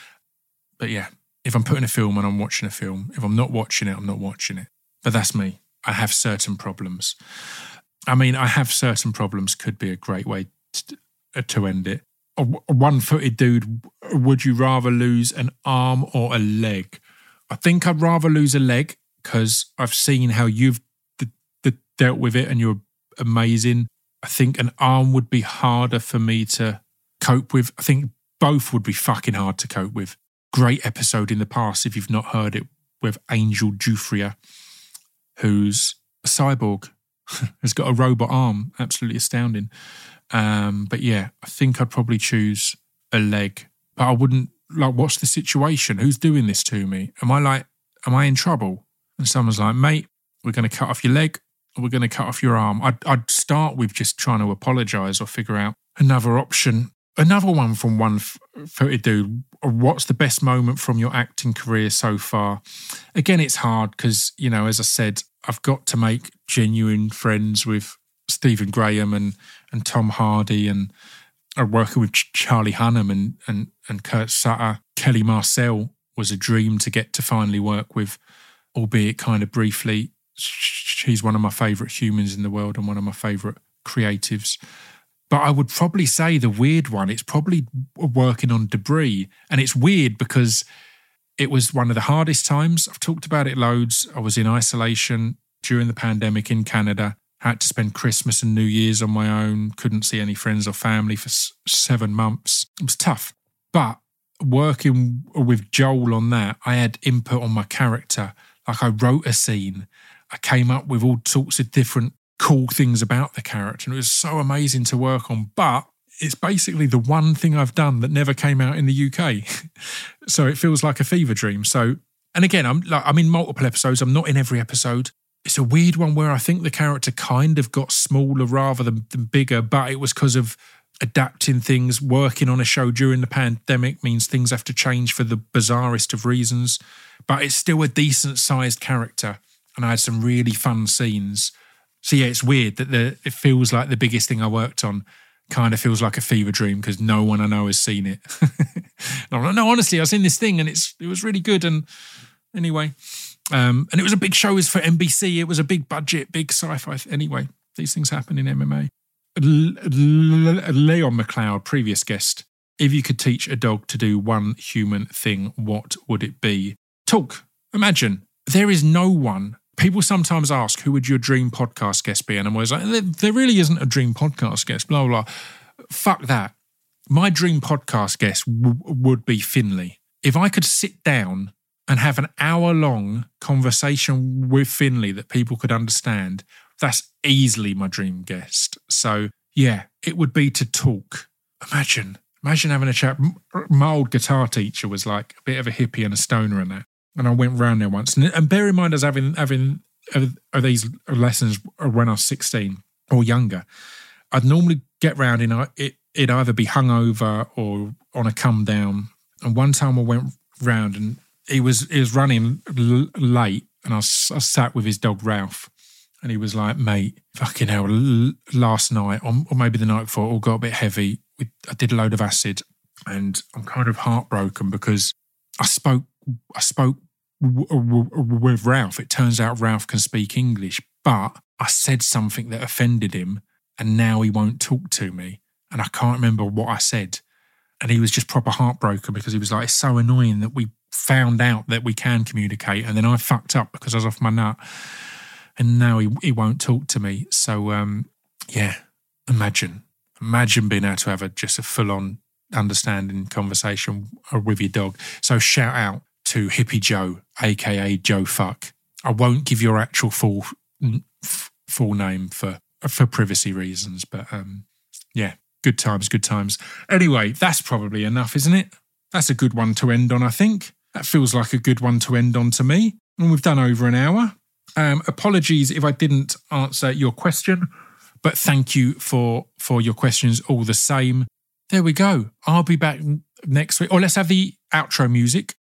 But yeah, if I'm putting a film and I'm watching a film, if I'm not watching it, I'm not watching it. But that's me. I have certain problems. I mean, I have certain problems could be a great way to, to end it. A, a one-footed dude, would you rather lose an arm or a leg? I think I'd rather lose a leg because I've seen how you've d- d- dealt with it and you're amazing. I think an arm would be harder for me to cope with. I think both would be fucking hard to cope with. Great episode in the past, if you've not heard it, with Angel Jufria, who's a cyborg, has got a robot arm. Absolutely astounding. Um, but yeah, I think I'd probably choose a leg. But I wouldn't, like, what's the situation? Who's doing this to me? Am I like, am I in trouble? And someone's like, mate, we're going to cut off your leg or we're going to cut off your arm. I'd, I'd start with just trying to apologise or figure out another option. Another one from One-Footed Dude. What's the best moment from your acting career so far? Again, it's hard because, you know, as I said, I've got to make genuine friends with Stephen Graham and, and Tom Hardy, and I'm working with Charlie Hunnam and, and, and Kurt Sutter. Kelly Marcel was a dream to get to finally work with, albeit kind of briefly. She's one of my favourite humans in the world and one of my favourite creatives. But I would probably say the weird one, it's probably working on Debris. And it's weird because it was one of the hardest times. I've talked about it loads. I was in isolation during the pandemic in Canada. Had to spend Christmas and New Year's on my own. Couldn't see any friends or family for s- seven months. It was tough. But working with Joel on that, I had input on my character. Like, I wrote a scene. I came up with all sorts of different cool things about the character, and it was so amazing to work on. But it's basically the one thing I've done that never came out in the U K. So it feels like a fever dream. So, and again, I'm like, I'm in multiple episodes. I'm not in every episode. It's a weird one where I think the character kind of got smaller rather than, than bigger, but it was because of adapting things. Working on a show during the pandemic means things have to change for the bizarrest of reasons, but it's still a decent sized character. And I had some really fun scenes. So yeah, it's weird that the it feels like the biggest thing I worked on kind of feels like a fever dream because no one I know has seen it. I'm like, no, honestly, I was in this thing and it's it was really good. And anyway, um, and it was a big show. It was for N B C. It was a big budget, big sci-fi. Anyway, these things happen in M M A. L- L- Leon McLeod, previous guest. If you could teach a dog to do one human thing, what would it be? Talk. Imagine. There is no one. People sometimes ask, who would your dream podcast guest be? And I'm always like, there, there really isn't a dream podcast guest, blah, blah, blah. Fuck that. My dream podcast guest w- would be Finley. If I could sit down and have an hour-long conversation with Finley that people could understand, that's easily my dream guest. So, yeah, it would be to talk. Imagine. Imagine having a chat. My old guitar teacher was like a bit of a hippie and a stoner and that. And I went round there once. And, and bear in mind, I was having, having uh, these lessons when I was sixteen or younger. I'd normally get round and it, it'd either be hungover or on a come down. And one time I went round and he was he was running l- late and I, was, I sat with his dog Ralph. And he was like, mate, fucking hell, l- last night or, or maybe the night before, it all got a bit heavy. We, I did a load of acid and I'm kind of heartbroken because I spoke I spoke w- w- with Ralph. It turns out Ralph can speak English, but I said something that offended him and now he won't talk to me. And I can't remember what I said. And he was just proper heartbroken because he was like, it's so annoying that we found out that we can communicate and then I fucked up because I was off my nut. And now he, he won't talk to me. So, um, yeah, imagine. Imagine being able to have a just a full-on understanding conversation with your dog. So shout out to Hippie Joe, a k a. Joe Fuck. I won't give your actual full full name for for privacy reasons, but um, yeah, good times, good times. Anyway, that's probably enough, isn't it? That's a good one to end on, I think. That feels like a good one to end on to me. And we've done over an hour. Um, apologies if I didn't answer your question, but thank you for, for your questions all the same. There we go. I'll be back next week. Or let's have the outro music.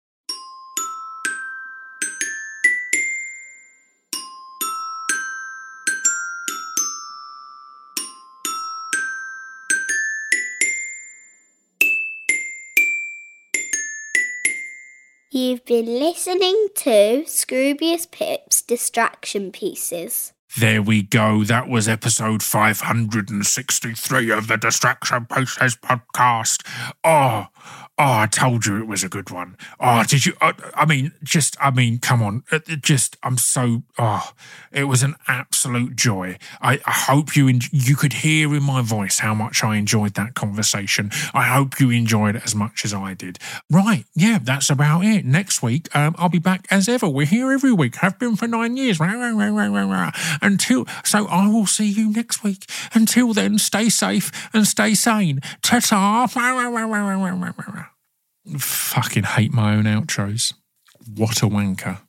You've been listening to Scroobius Pip's Distraction Pieces. There we go. That was episode five hundred sixty-three of the Distraction Pieces podcast. Oh, oh, I told you it was a good one. Oh, did you? Uh, I mean, just, I mean, come on. It, it just, I'm so, oh, it was an absolute joy. I, I hope you, en- you could hear in my voice how much I enjoyed that conversation. I hope you enjoyed it as much as I did. Right. Yeah, that's about it. Next week, um, I'll be back as ever. We're here every week. Have been for nine years. Until, so I will see you next week. Until then, stay safe and stay sane. Ta-ta. Fucking hate my own outros. What a wanker.